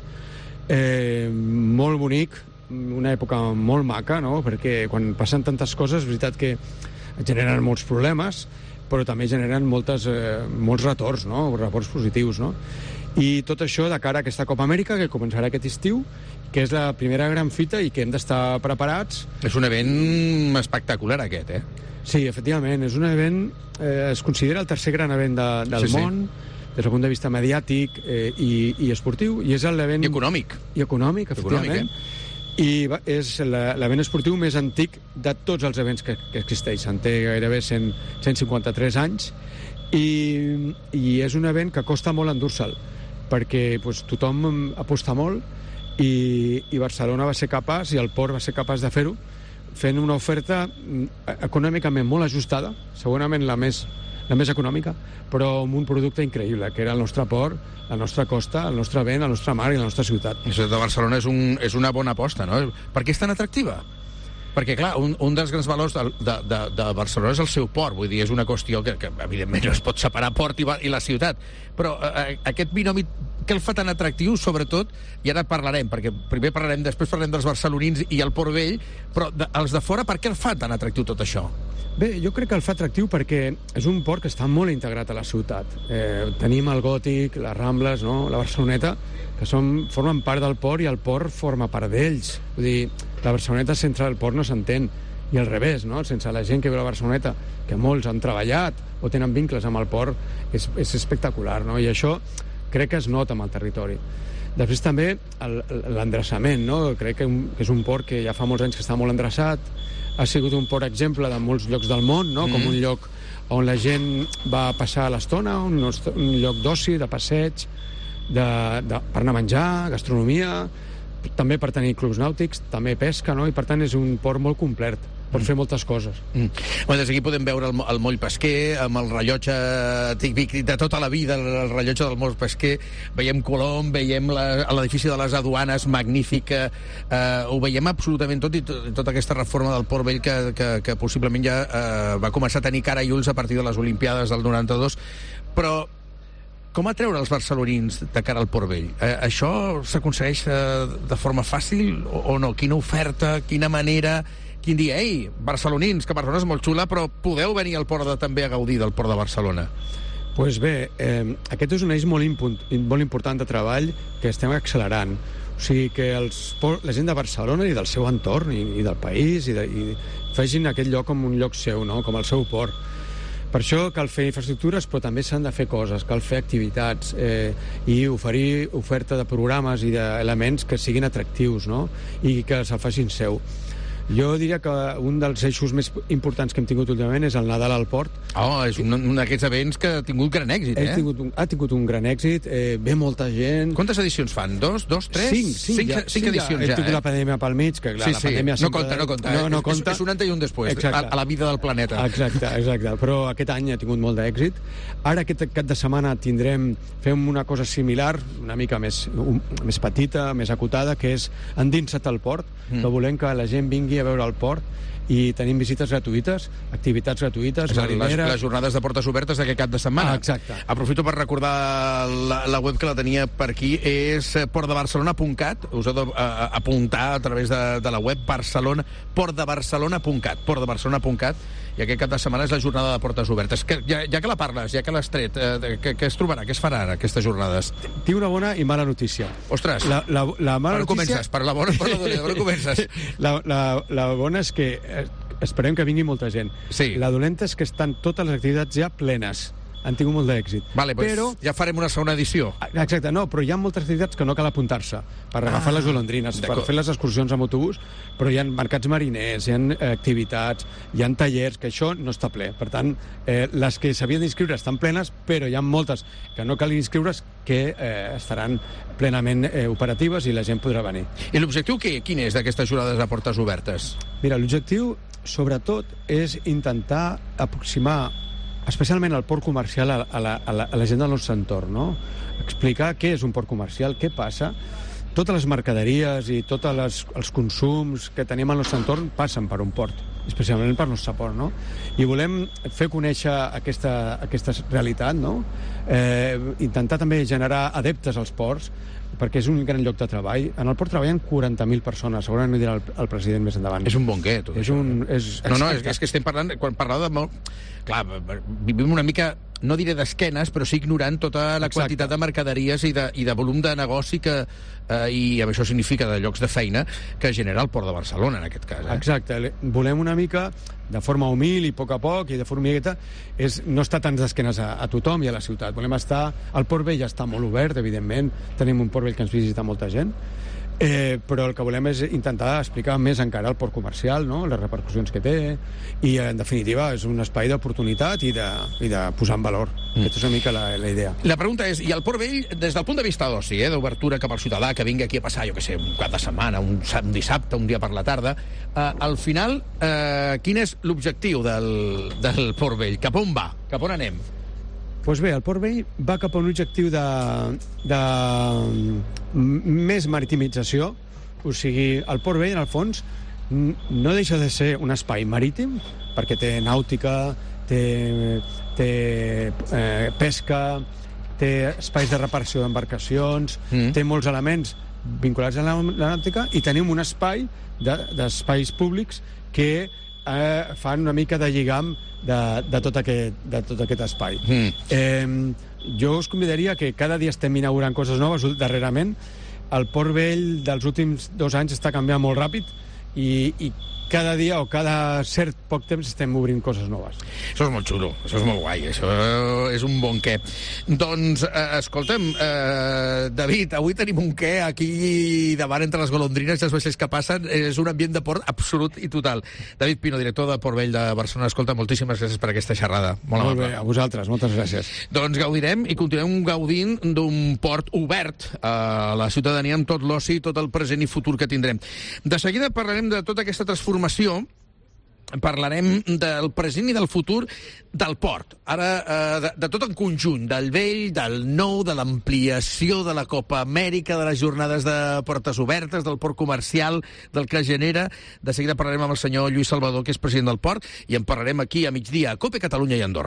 [SPEAKER 6] molt bonic, una època molt maca, no? Perquè quan passen tantes coses, és veritat que generen molts problemes, però també generen molts retorns, no? Retorns positius, no? I tot això de cara a aquesta Copa Amèrica, que començarà aquest estiu, que és la primera gran fita i que hem d'estar preparats.
[SPEAKER 3] És un event espectacular, aquest,
[SPEAKER 6] Sí, efectivament, és un event, es considera el tercer gran event del món, des del punt de vista mediàtic i esportiu, i és l'event...
[SPEAKER 3] I econòmic.
[SPEAKER 6] I econòmic, efectivament. I és l'event esportiu més antic de tots els events que existeixen. Té gairebé 153 anys, i és un event que costa molt endur-se'l, perquè tothom aposta molt, i Barcelona va ser capaç, i el Port va ser capaç de fer-ho, fent una oferta econòmicament molt ajustada, segurament la més econòmica, però amb un producte increïble, que era el nostre port, la nostra costa, el nostre vent, la nostra mar i la nostra ciutat.
[SPEAKER 3] Això de Barcelona és una bona aposta, no? Per què és tan atractiva? Perquè, clar, un dels grans valors de Barcelona és el seu port. Vull dir, és una qüestió que evidentment no es pot separar port i la ciutat. Però aquest binomi, què el fa tan atractiu, sobretot, i ara parlarem, perquè després parlarem dels barcelonins i el Port Vell, però els de fora, per què el fa tan atractiu tot això?
[SPEAKER 6] Bé, jo crec que el fa atractiu perquè és un port que està molt integrat a la ciutat. Tenim el Gòtic, les Rambles, no? La Barceloneta, que formen part del port i el port forma part d'ells. Vull dir, la Barceloneta sense el port no s'entén, i al revés, no? Sense la gent que viu a la Barceloneta, que molts han treballat o tenen vincles amb el port, és espectacular, no? I això crec que es nota amb el territori. Després també l'endreçament, no? Crec que és un port que ja fa molts anys que està molt endreçat, ha sigut un port exemple de molts llocs del món, no? Com un lloc on la gent va passar l'estona, un lloc d'oci, de passeig, per anar a menjar, gastronomia, també per tenir clubs nàutics, també pesca, no? I per tant és un port molt complet, pot fer moltes coses.
[SPEAKER 3] Des d'aquí podem veure el moll pesquer, amb el rellotge típic de tota la vida, el rellotge del moll pesquer, veiem Colom, veiem l'edifici de les aduanes, magnífica, ho veiem absolutament tot, i tota aquesta reforma del Port Vell que possiblement ja va començar a tenir cara i ulls a partir de les Olimpiades del 92, però com atreure els barcelonins de cara al Port Vell? Això s'aconsegueix de forma fàcil o no? Quina oferta, quina manera, quin dia, ei, barcelonins, que Barcelona és molt xula, però podeu venir al port també a gaudir del port de Barcelona.
[SPEAKER 6] Doncs bé, aquest és un eix molt important de treball que estem accelerant. O sigui, que la gent de Barcelona i del seu entorn i del país i facin aquest lloc com un lloc seu, no? Com el seu port. Per això cal fer infraestructures, però també s'han de fer coses, cal fer activitats i oferir oferta de programes i d'elements que siguin atractius, no? I que se'l facin seu. Jo diria que un dels eixos més importants que hem tingut últimament és el Nadal al Port.
[SPEAKER 3] És un d'aquests events que ha tingut gran èxit,
[SPEAKER 6] Ha tingut un gran èxit, ve molta gent...
[SPEAKER 3] Quantes edicions fan? Dos, tres? Cinc edicions ja.
[SPEAKER 6] He tingut la pandèmia pel mig, que clar, la pandèmia...
[SPEAKER 3] No compta. És un antes i un després a la vida del planeta.
[SPEAKER 6] Exacte. Però aquest any ha tingut molt d'èxit. Ara, aquest cap de setmana, fem una cosa similar, una mica més petita, més acotada, que és Endinsa't al Port, que volem que la gent vingui a veure el port i tenim visites gratuïtes, activitats gratuïtes, marineres...
[SPEAKER 3] Les jornades de portes obertes d'aquest cap de setmana.
[SPEAKER 6] Exacte.
[SPEAKER 3] Aprofito per recordar la web que la tenia per aquí, és portdebarcelona.cat. Us heu d'apuntar a través de la web portdebarcelona.cat, i aquest cap de setmana és la jornada de portes obertes. Ja que la parles, ja que l'has tret, què es trobarà, què es farà ara, aquestes jornades?
[SPEAKER 6] Tinc una bona i mala notícia.
[SPEAKER 3] Ostres,
[SPEAKER 6] la mala notícia...
[SPEAKER 3] Comences? Per la bona o per la dolenta? Per comences?
[SPEAKER 6] La bona és que esperem que vingui molta gent.
[SPEAKER 3] Sí.
[SPEAKER 6] La dolenta és que estan totes les activitats ja plenes. Han tingut molt d'èxit.
[SPEAKER 3] Vale, però ja farem una segona edició.
[SPEAKER 6] Exacte, no, però hi ha moltes activitats que no cal apuntar-se per agafar les golondrines, per fer les excursions amb autobús, però hi ha mercats mariners, hi ha activitats, hi ha tallers, que això no està ple. Per tant, les que s'havien d'inscriure estan plenes, però hi ha moltes que no cal inscriure's que estaran plenament operatives i la gent podrà venir.
[SPEAKER 3] I l'objectiu quin és d'aquestes jornades de portes obertes?
[SPEAKER 6] Mira, l'objectiu, sobretot, és intentar aproximar especialment el port comercial a la gent del nostre entorn, no? Explicar què és un port comercial, què passa. Totes les mercaderies i tots els consums que tenim al nostre entorn passen per un port, especialment per nostre port, no? I volem fer conèixer aquesta realitat, no? Intentar també generar adeptes als ports, perquè és un gran lloc de treball. En el port treballen 40.000 persones, segurament ho dirà el president més endavant.
[SPEAKER 3] És un bon què, tot això. És que estem parlant, quan parlàvem de molt... Clar, vivim una mica, no diré d'esquenes, però sí ignorant tota la quantitat de mercaderies i de volum de negoci i amb això significa de llocs de feina que genera el Port de Barcelona, en aquest cas.
[SPEAKER 6] Exacte. Volem una mica, de forma humil i a poc, i de forma amigueta, no estar tant d'esquenes a tothom i a la ciutat. Volem estar... El Port Vell ja està molt obert, evidentment. Tenim un Port Vell que ens visita molta gent. Però el que volem és intentar explicar més encara el port comercial, no? Les repercussions que té, i en definitiva és un espai d'oportunitat i de posar en valor. Aquesta és una mica la idea.
[SPEAKER 3] La pregunta és, i el Port Vell, des del punt de vista d'oci, d'obertura cap al ciutadà, que vingui aquí a passar, jo què sé, un cap de setmana, un dissabte, un dia per la tarda, al final, quin és l'objectiu del Port Vell? Cap on va? Cap on anem?
[SPEAKER 6] Doncs bé, el Port Vell va cap a un objectiu de més maritimització, o sigui, el Port Vell, en el fons, no deixa de ser un espai marítim, perquè té nàutica, té pesca, té espais de reparació d'embarcacions, té molts elements vinculats a la nàutica, i tenim un espai d'espais públics que fan una mica de lligam de tot aquest espai. Jo us convidaria que cada dia estem inaugurant coses noves. Darrerament, el Port Vell dels últims 2 anys està canviant molt ràpid i cada dia o cada cert poc temps estem obrint coses noves.
[SPEAKER 3] Això és molt xulo, això és molt guai, això és un bon què. Doncs, escolta'm, David, avui tenim un què aquí davant entre les golondrines i els vaixells que passen. És un ambient de port absolut i total. David Pino, director de Port Vell de Barcelona. Escolta, moltíssimes gràcies per aquesta xerrada.
[SPEAKER 6] Molt bé, a vosaltres, moltes gràcies.
[SPEAKER 3] Doncs gaudirem i continuem gaudint d'un port obert a la ciutadania amb tot l'oci, tot el present i futur que tindrem. De seguida parlarem de tota aquesta transformació, parlarem del present i del futur del port. Ara, de tot en conjunt, del vell, del nou, de l'ampliació de la Copa Amèrica, de les jornades de portes obertes, del port comercial, del que genera. De seguida parlarem amb el senyor Lluís Salvador, que és president del port, i en parlarem aquí a migdia a COPE Catalunya i Andorra.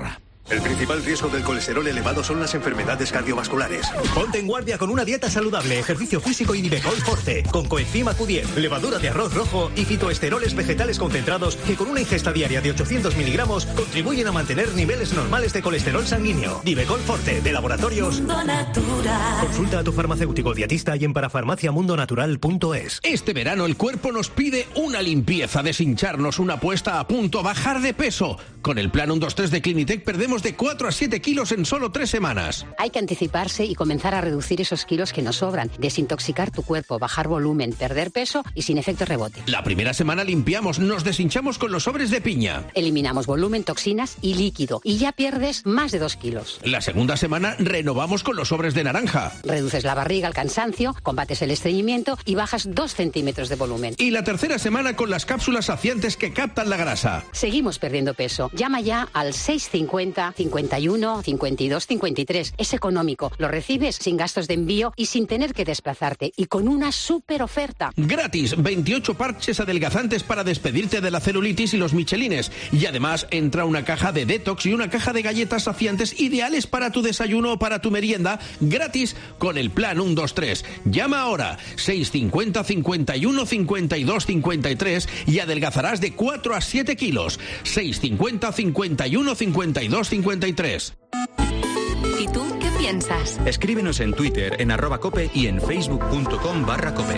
[SPEAKER 8] El principal riesgo del colesterol elevado son las enfermedades cardiovasculares. Ponte en guardia con una dieta saludable, ejercicio físico y Nivecol Forte, con coenzima Q10, levadura de arroz rojo y fitoesteroles vegetales concentrados que con una ingesta diaria de 800 miligramos contribuyen a mantener niveles normales de colesterol sanguíneo. Nivecol Forte, de Laboratorios Mundo Natural. Consulta a tu farmacéutico dietista y en parafarmaciamundonatural.es.
[SPEAKER 3] Este verano el cuerpo nos pide una limpieza, deshincharnos, una puesta a punto, bajar de peso. Con el plan 1-2-3 de Clinitec perdemos de 4 a 7 kilos en solo 3 semanas.
[SPEAKER 9] Hay que anticiparse y comenzar a reducir esos kilos que nos sobran, desintoxicar tu cuerpo, bajar volumen, perder peso y sin efecto rebote.
[SPEAKER 3] La primera semana limpiamos, nos deshinchamos con los sobres de piña.
[SPEAKER 9] Eliminamos volumen, toxinas y líquido y ya pierdes más de 2 kilos.
[SPEAKER 3] La segunda semana renovamos con los sobres de naranja.
[SPEAKER 9] Reduces la barriga, el cansancio, combates el estreñimiento y bajas 2 centímetros de volumen.
[SPEAKER 3] Y la tercera semana con las cápsulas saciantes que captan la grasa.
[SPEAKER 9] Seguimos perdiendo peso. Llama ya al 650 51 52 53. Es económico. Lo recibes sin gastos de envío y sin tener que desplazarte. Y con una súper oferta.
[SPEAKER 3] Gratis, 28 parches adelgazantes para despedirte de la celulitis y los michelines. Y además entra una caja de detox y una caja de galletas saciantes ideales para tu desayuno o para tu merienda. Gratis con el plan 1-2-3. Llama ahora 650 51 52 53 y adelgazarás de 4 a 7 kilos. 650 51 52 53.
[SPEAKER 1] ¿Y tú qué piensas?
[SPEAKER 5] Escríbenos en Twitter, en @cope y en facebook.com/cope.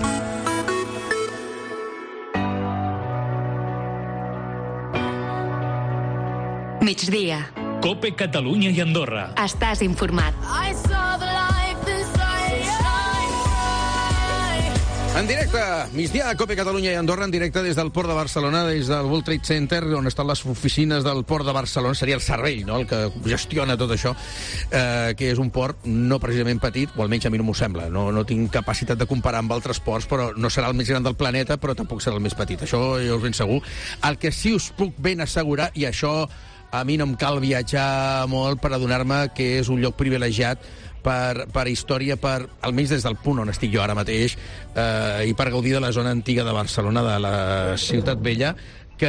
[SPEAKER 1] Migdia.
[SPEAKER 2] Cope Catalunya i Andorra.
[SPEAKER 1] Estàs informat.
[SPEAKER 3] En directe, migdia a Cope Catalunya i Andorra, en directe des del Port de Barcelona, des del World Trade Center, on estan les oficines del Port de Barcelona. Seria el servei, no?, el que gestiona tot això, que és un port no precisament petit, o almenys a mi no m'ho sembla. No tinc capacitat de comparar amb altres ports, però no serà el més gran del planeta, però tampoc serà el més petit. Això jo us ben segur. El que sí us puc ben assegurar, i això a mi no em cal viatjar molt per adonar-me que és un lloc privilegiat per història, almenys des del punt on estic jo ara mateix, i per gaudir de la zona antiga de Barcelona, de la Ciutat Vella, que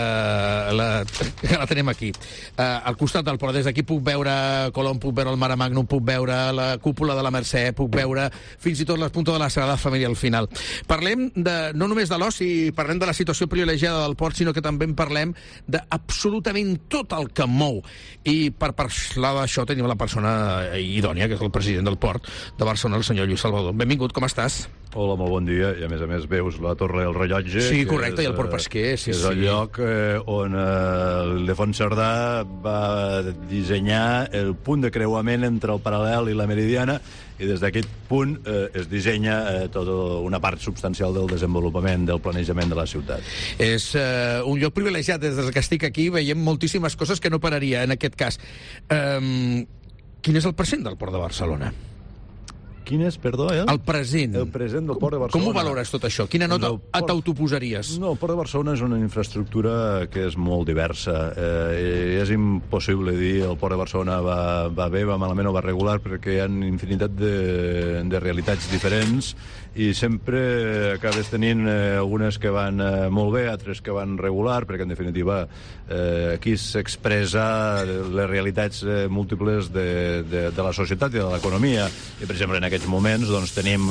[SPEAKER 3] la tenem aquí. Al costat del port, des d'aquí puc veure Colom, puc veure el Mare Magnum, puc veure la cúpula de la Mercè, puc veure fins i tot les puntes de la Sagrada Família al final. Parlem no només de l'oci, parlem de la situació privilegiada del port, sinó que també en parlem d'absolutament tot el que mou. I per parlar d'això tenim la persona idònia, que és el president del port de Barcelona, el senyor Lluís Salvador. Benvingut, com estàs?
[SPEAKER 11] Hola, molt bon dia, i a més veus la Torre del Rellotge.
[SPEAKER 3] Sí, correcte, i el Port Pesquer, sí.
[SPEAKER 11] És el lloc on Ildefons Cerdà va dissenyar el punt de creuament entre el Paral·lel i la Meridiana, i des d'aquest punt es dissenya tota una part substancial del desenvolupament, del planejament de la ciutat.
[SPEAKER 3] És un lloc privilegiat. Des que estic aquí veiem moltíssimes coses que no pararia, en aquest cas. Quin és el present del Port de Barcelona?
[SPEAKER 11] Quin és, perdó,
[SPEAKER 3] El present.
[SPEAKER 11] El present del Port de Barcelona.
[SPEAKER 3] Com ho valores tot això? Quina nota t'autoposaries?
[SPEAKER 11] No, el Port de Barcelona és una infraestructura que és molt diversa. És impossible dir el Port de Barcelona va bé, va malament o va regular, perquè hi ha infinitat de realitats diferents i sempre acabes tenint algunes que van molt bé, altres que van regular, perquè en definitiva aquí s'expressa les realitats múltiples de la societat i de l'economia. I per exemple en aquests moments doncs, tenim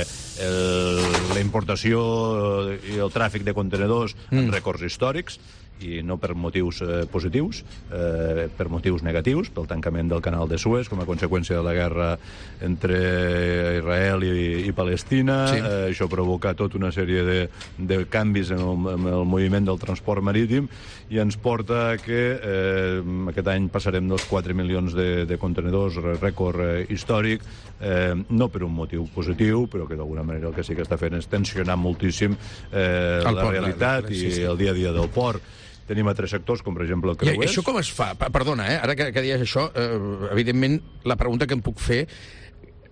[SPEAKER 11] la importació i el tràfic de contenedors en rècords històrics, i no per motius positius, per motius negatius, pel tancament del canal de Suez com a conseqüència de la guerra entre Israel i Palestina. Sí. Això provoca tota una sèrie de canvis en el moviment del transport marítim i ens porta a que aquest any passarem dels 4 milions de contenedors, rècord històric, no per un motiu positiu, però que d'alguna manera el que sí que està fent és tensionar moltíssim la realitat i el dia a dia del port. Tenim altres sectors, com per exemple el creuers.
[SPEAKER 3] I això com es fa? Perdona, ara que deies això, evidentment la pregunta que em puc fer,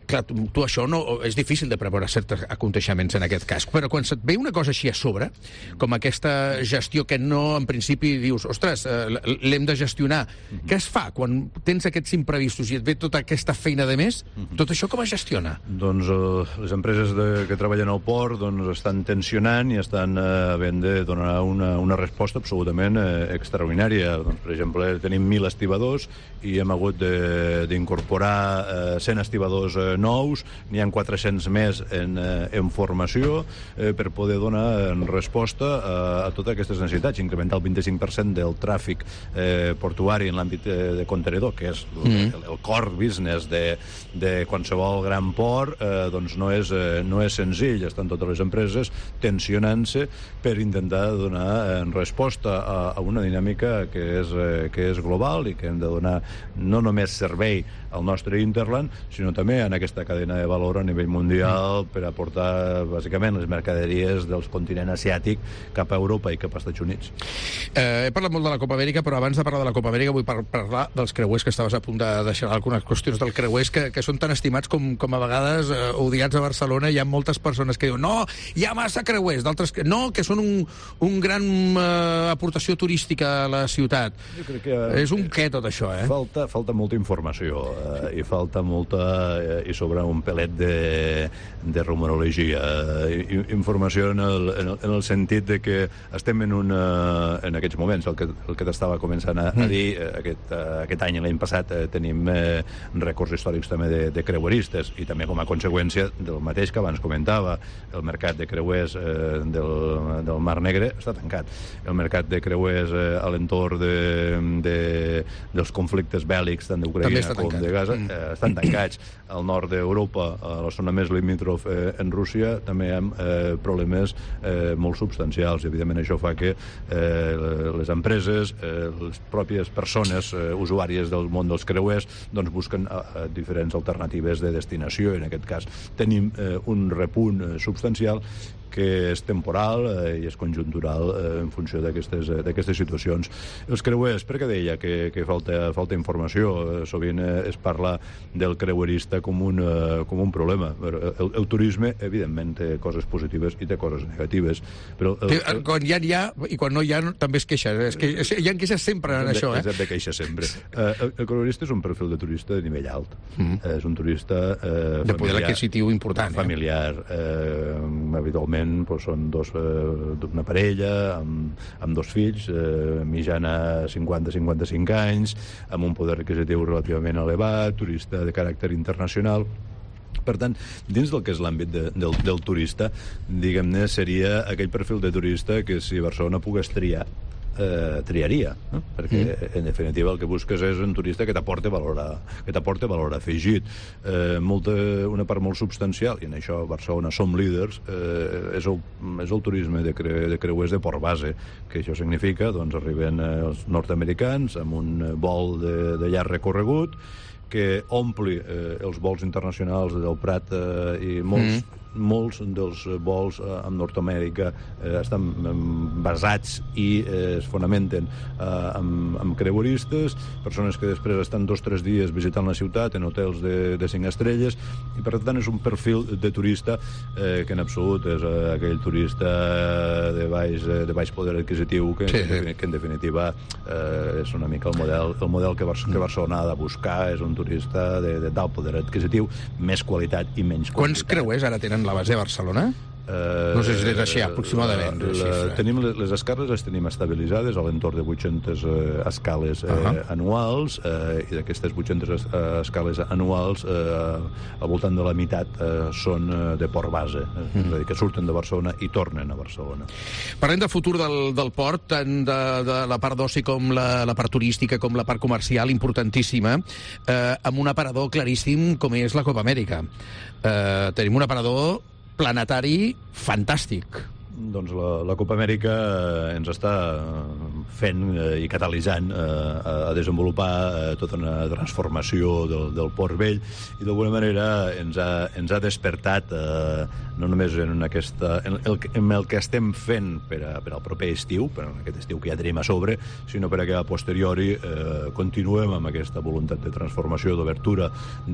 [SPEAKER 3] clar, tu això no, és difícil de preveure certs aconteixements en aquest cas, però quan se't ve una cosa així a sobre, com aquesta gestió que no, en principi, dius, ostres, l'hem de gestionar, què es fa quan tens aquests imprevistos i et ve tota aquesta feina de més? Tot això com es gestiona?
[SPEAKER 11] Doncs les empreses que treballen al port estan tensionant i estan havent de donar una resposta absolutament extraordinària. Per exemple, tenim 1.000 estibadors i hem hagut d'incorporar 100 estibadors nous, n'hi ha 400 més en formació per poder donar resposta a totes aquestes necessitats, incrementar el 25% del tràfic portuari en l'àmbit de contenidor, que és el core business de qualsevol gran port, doncs no és senzill. Estan totes les empreses tensionant-se per intentar donar resposta a una dinàmica que és global i que hem de donar no només servei al nostre hinterland, sinó també en aquesta cadena de valor a nivell mundial per aportar, bàsicament, les mercaderies del continent asiàtic cap a Europa i cap als Estats Units.
[SPEAKER 3] He parlat molt de la Copa Amèrica, però abans de parlar de la Copa Amèrica vull parlar dels creuers, que estaves a punt de deixar algunes qüestions dels creuers que són tan estimats com a vegades odiats a Barcelona. Hi ha moltes persones que diuen no, hi ha massa creuers, d'altres que no, que són un gran aportació turística a la ciutat.
[SPEAKER 11] Jo crec que
[SPEAKER 3] és un què tot això,
[SPEAKER 11] Falta molta informació i falta molta i sobre un pelet de rumorologia. Informació en el sentit de que estem en aquests moments, el que t'estava començant a dir, aquest any i l'any passat tenim rècords històrics també de creueristes i també com a conseqüència del mateix que abans comentava, el mercat de creuers del Mar Negre està tancat. El mercat de creuers a l'entorn dels conflictes bèl·lics tant d'Ucraïna com de Gaza estan tancats. Al nord d'Europa, a la zona més limítrof en Rússia, també hi ha problemes molt substancials i evidentment això fa que les empreses, les pròpies persones usuàries del món dels creuers doncs busquen diferents alternatives de destinació i en aquest cas tenim un repunt substancial que és temporal i és conjuntural en funció d'aquestes situacions. Els creuers, perquè deia que falta informació, sovint es parla del creuerista com un problema. El turisme, evidentment, té coses positives i té coses negatives. Però
[SPEAKER 3] quan hi ha i quan no hi ha també es queixa. Hi ha queixes sempre en això,
[SPEAKER 11] És de queixa sempre. El creuerista és un perfil de turista de nivell alt. És un turista
[SPEAKER 3] de poder adquisitiu important.
[SPEAKER 11] Familiar. Habitualment són una parella amb dos fills, mitjana 50-55 anys, amb un poder adquisitiu relativament elevat, turista de caràcter internacional. Per tant, dins del que és l'àmbit del turista, diguem-ne, seria aquell perfil de turista que si Barcelona pogués triaria, no? Perquè en definitiva el que busques és un turista que t'aporta valor afegit. Una part molt substancial, i en això a Barcelona som líders, és el turisme de creuers de port base, que això significa, doncs arriben els nord-americans amb un vol de llarg recorregut que ompli els vols internacionals del Prat i molts dels vols amb Nord-Amèrica estan basats i es fonamenten amb creueristes, persones que després estan 2 o 3 dies visitant la ciutat en hotels de 5 estrelles i per tant és un perfil de turista que en absolut és aquell turista de baix poder adquisitiu que en definitiva és una mica el model que Barcelona ha de buscar, és un turista de tal poder adquisitiu, més qualitat i menys quantitat.
[SPEAKER 3] Quants creuers ara tenen la base de Barcelona? No sé si és així, aproximadament.
[SPEAKER 11] Tenim les escales, les tenim estabilitzades a l'entorn de 800 escales anuals i d'aquestes 800 escales anuals al voltant de la meitat són de port base, és a dir, que surten de Barcelona i tornen a Barcelona.
[SPEAKER 3] Parlem del futur del port, tant de la part d'oci com la part turística, com la part comercial, importantíssima, amb un aparador claríssim com és la Copa Amèrica. Tenim un aparador planetari fantàstic.
[SPEAKER 11] Doncs la Copa Amèrica ens està fent i catalitzant a desenvolupar tota una transformació del Port Vell i d'alguna manera ens ha despertat no només en el que estem fent per al proper estiu, per aquest estiu que ja tenim a sobre, sinó perquè a posteriori continuem amb aquesta voluntat de transformació, d'obertura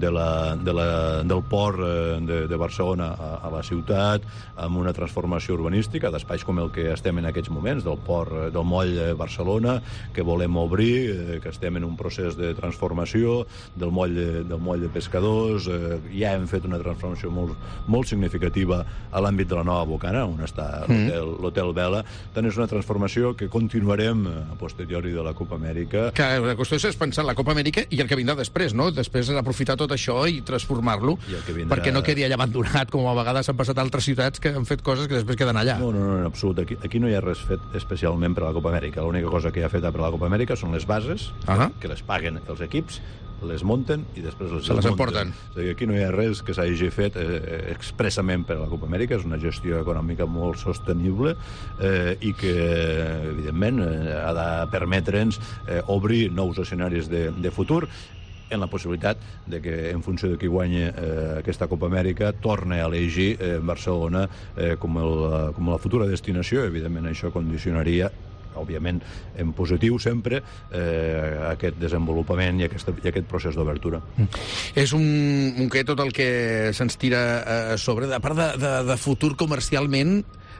[SPEAKER 11] del port de Barcelona a la ciutat, amb una transformació urbanística d'espais com el que estem en aquests moments, del port, del moll de Barcelona, que volem obrir, que estem en un procés de transformació, del moll de pescadors, ja hem fet una transformació molt significativa a l'àmbit de la nova Bocana, on està l'Hotel Vela. Tant és una transformació que continuarem a posteriori de la Copa Amèrica.
[SPEAKER 3] Que la qüestió és pensar en la Copa Amèrica i el que vindrà després, no? Després aprofitar tot això i transformar-lo, perquè no quedi allà abandonat, com a vegades han passat altres ciutats que han fet coses que després queden allà.
[SPEAKER 11] No, en absolut. Aquí no hi ha res fet especialment per a la Copa Amèrica. L'única cosa que hi ha feta per a la Copa Amèrica són les bases, que les paguen els equips, les munten i després
[SPEAKER 3] se les emporten.
[SPEAKER 11] És a dir, aquí no hi ha res que s'hagi fet expressament per a la Copa Amèrica. És una gestió econòmica molt sostenible i que, evidentment, ha de permetre'ns obrir nous escenaris de futur, en la possibilitat de que, en funció de qui guanyi aquesta Copa Amèrica, torni a elegir Barcelona com la futura destinació. Evidentment, això condicionaria, òbviament, en positiu sempre, aquest desenvolupament i aquest procés d'obertura.
[SPEAKER 3] És un que tot el que se'ns tira a sobre, a part de futur comercialment,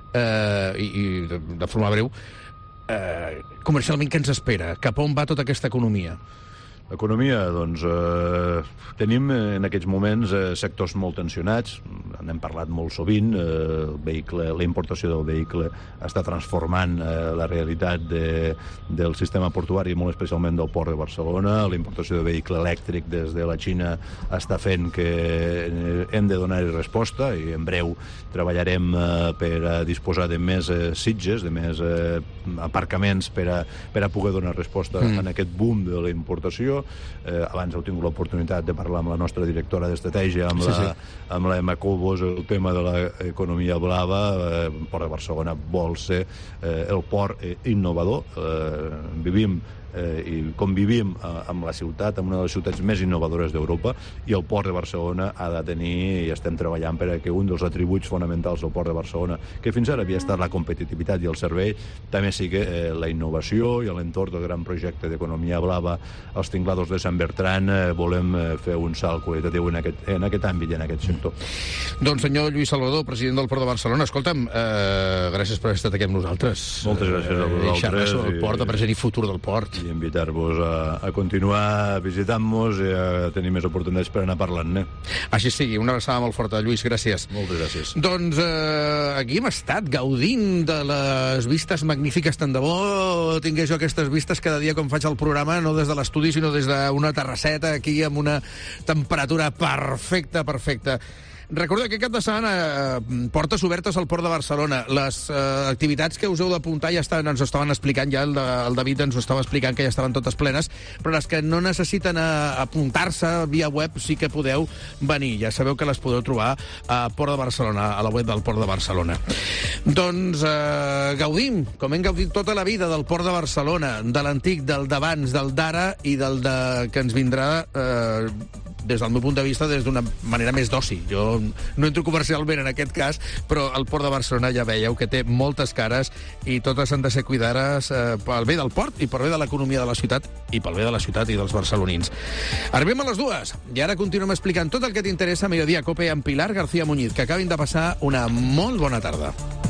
[SPEAKER 3] i de forma breu, comercialment què ens espera? Cap on va tota aquesta economia?
[SPEAKER 11] L'economia, doncs, tenim en aquests moments sectors molt tensionats, n'hem parlat molt sovint, la importació del vehicle està transformant la realitat del sistema portuari, molt especialment del Port de Barcelona. La importació de vehicle elèctric des de la Xina està fent que hem de donar-hi resposta i en breu treballarem per disposar de més sitges, de més aparcaments per a poder donar resposta en aquest boom de la importació. Abans heu tingut l'oportunitat de parlar amb la nostra directora d'estratègia, amb la Emma Cobos, el tema de l'economia blava. El Port de Barcelona vol ser el port innovador. I convivim amb la ciutat, amb una de les ciutats més innovadores d'Europa, i el Port de Barcelona ha de tenir, i estem treballant perquè un dels atributs fonamentals del Port de Barcelona, que fins ara havia estat la competitivitat i el servei, també sigui la innovació, i a l'entorn del gran projecte d'economia blava als Tinglados de Sant Bertran volem fer un salt qualitatiu en aquest àmbit i en aquest sector.
[SPEAKER 3] Doncs senyor Lluís Salvador, president del Port de Barcelona, escolta'm, gràcies per haver estat aquí amb nosaltres.
[SPEAKER 11] Moltes gràcies a vosaltres.
[SPEAKER 3] El port, el present i futur del port.
[SPEAKER 11] I invitar-vos a continuar visitant-nos i a tenir més oportunitats per anar parlant,
[SPEAKER 3] Així sigui, una abraçada molt forta, Lluís, gràcies.
[SPEAKER 11] Moltes gràcies.
[SPEAKER 3] Doncs aquí hem estat gaudint de les vistes magnífiques. Tant de bo tingués jo aquestes vistes cada dia com faig el programa, no des de l'estudi, sinó des d'una terrasseta aquí amb una temperatura perfecta. Recordeu que aquest cap de setmana portes obertes al Port de Barcelona. Les activitats que us heu d'apuntar ja ens ho estaven explicant, ja el David ens ho estava explicant, que ja estaven totes plenes, però les que no necessiten apuntar-se via web sí que podeu venir. Ja sabeu que les podeu trobar a Port de Barcelona, a la web del Port de Barcelona. Doncs gaudim, com hem gaudit tota la vida del Port de Barcelona, de l'antic, del d'abans, del d'ara i del que ens vindrà des del meu punt de vista, des d'una manera més d'oci. Jo no entro comercialment en aquest cas, però el Port de Barcelona ja veieu que té moltes cares i totes han de ser cuidades pel bé del port i pel bé de l'economia de la ciutat i pel bé de la ciutat i dels barcelonins. Arribem a les 2 i ara continuem explicant tot el que t'interessa a Mediodía Cope amb Pilar García Muñiz. Que acabin de passar una molt bona tarda.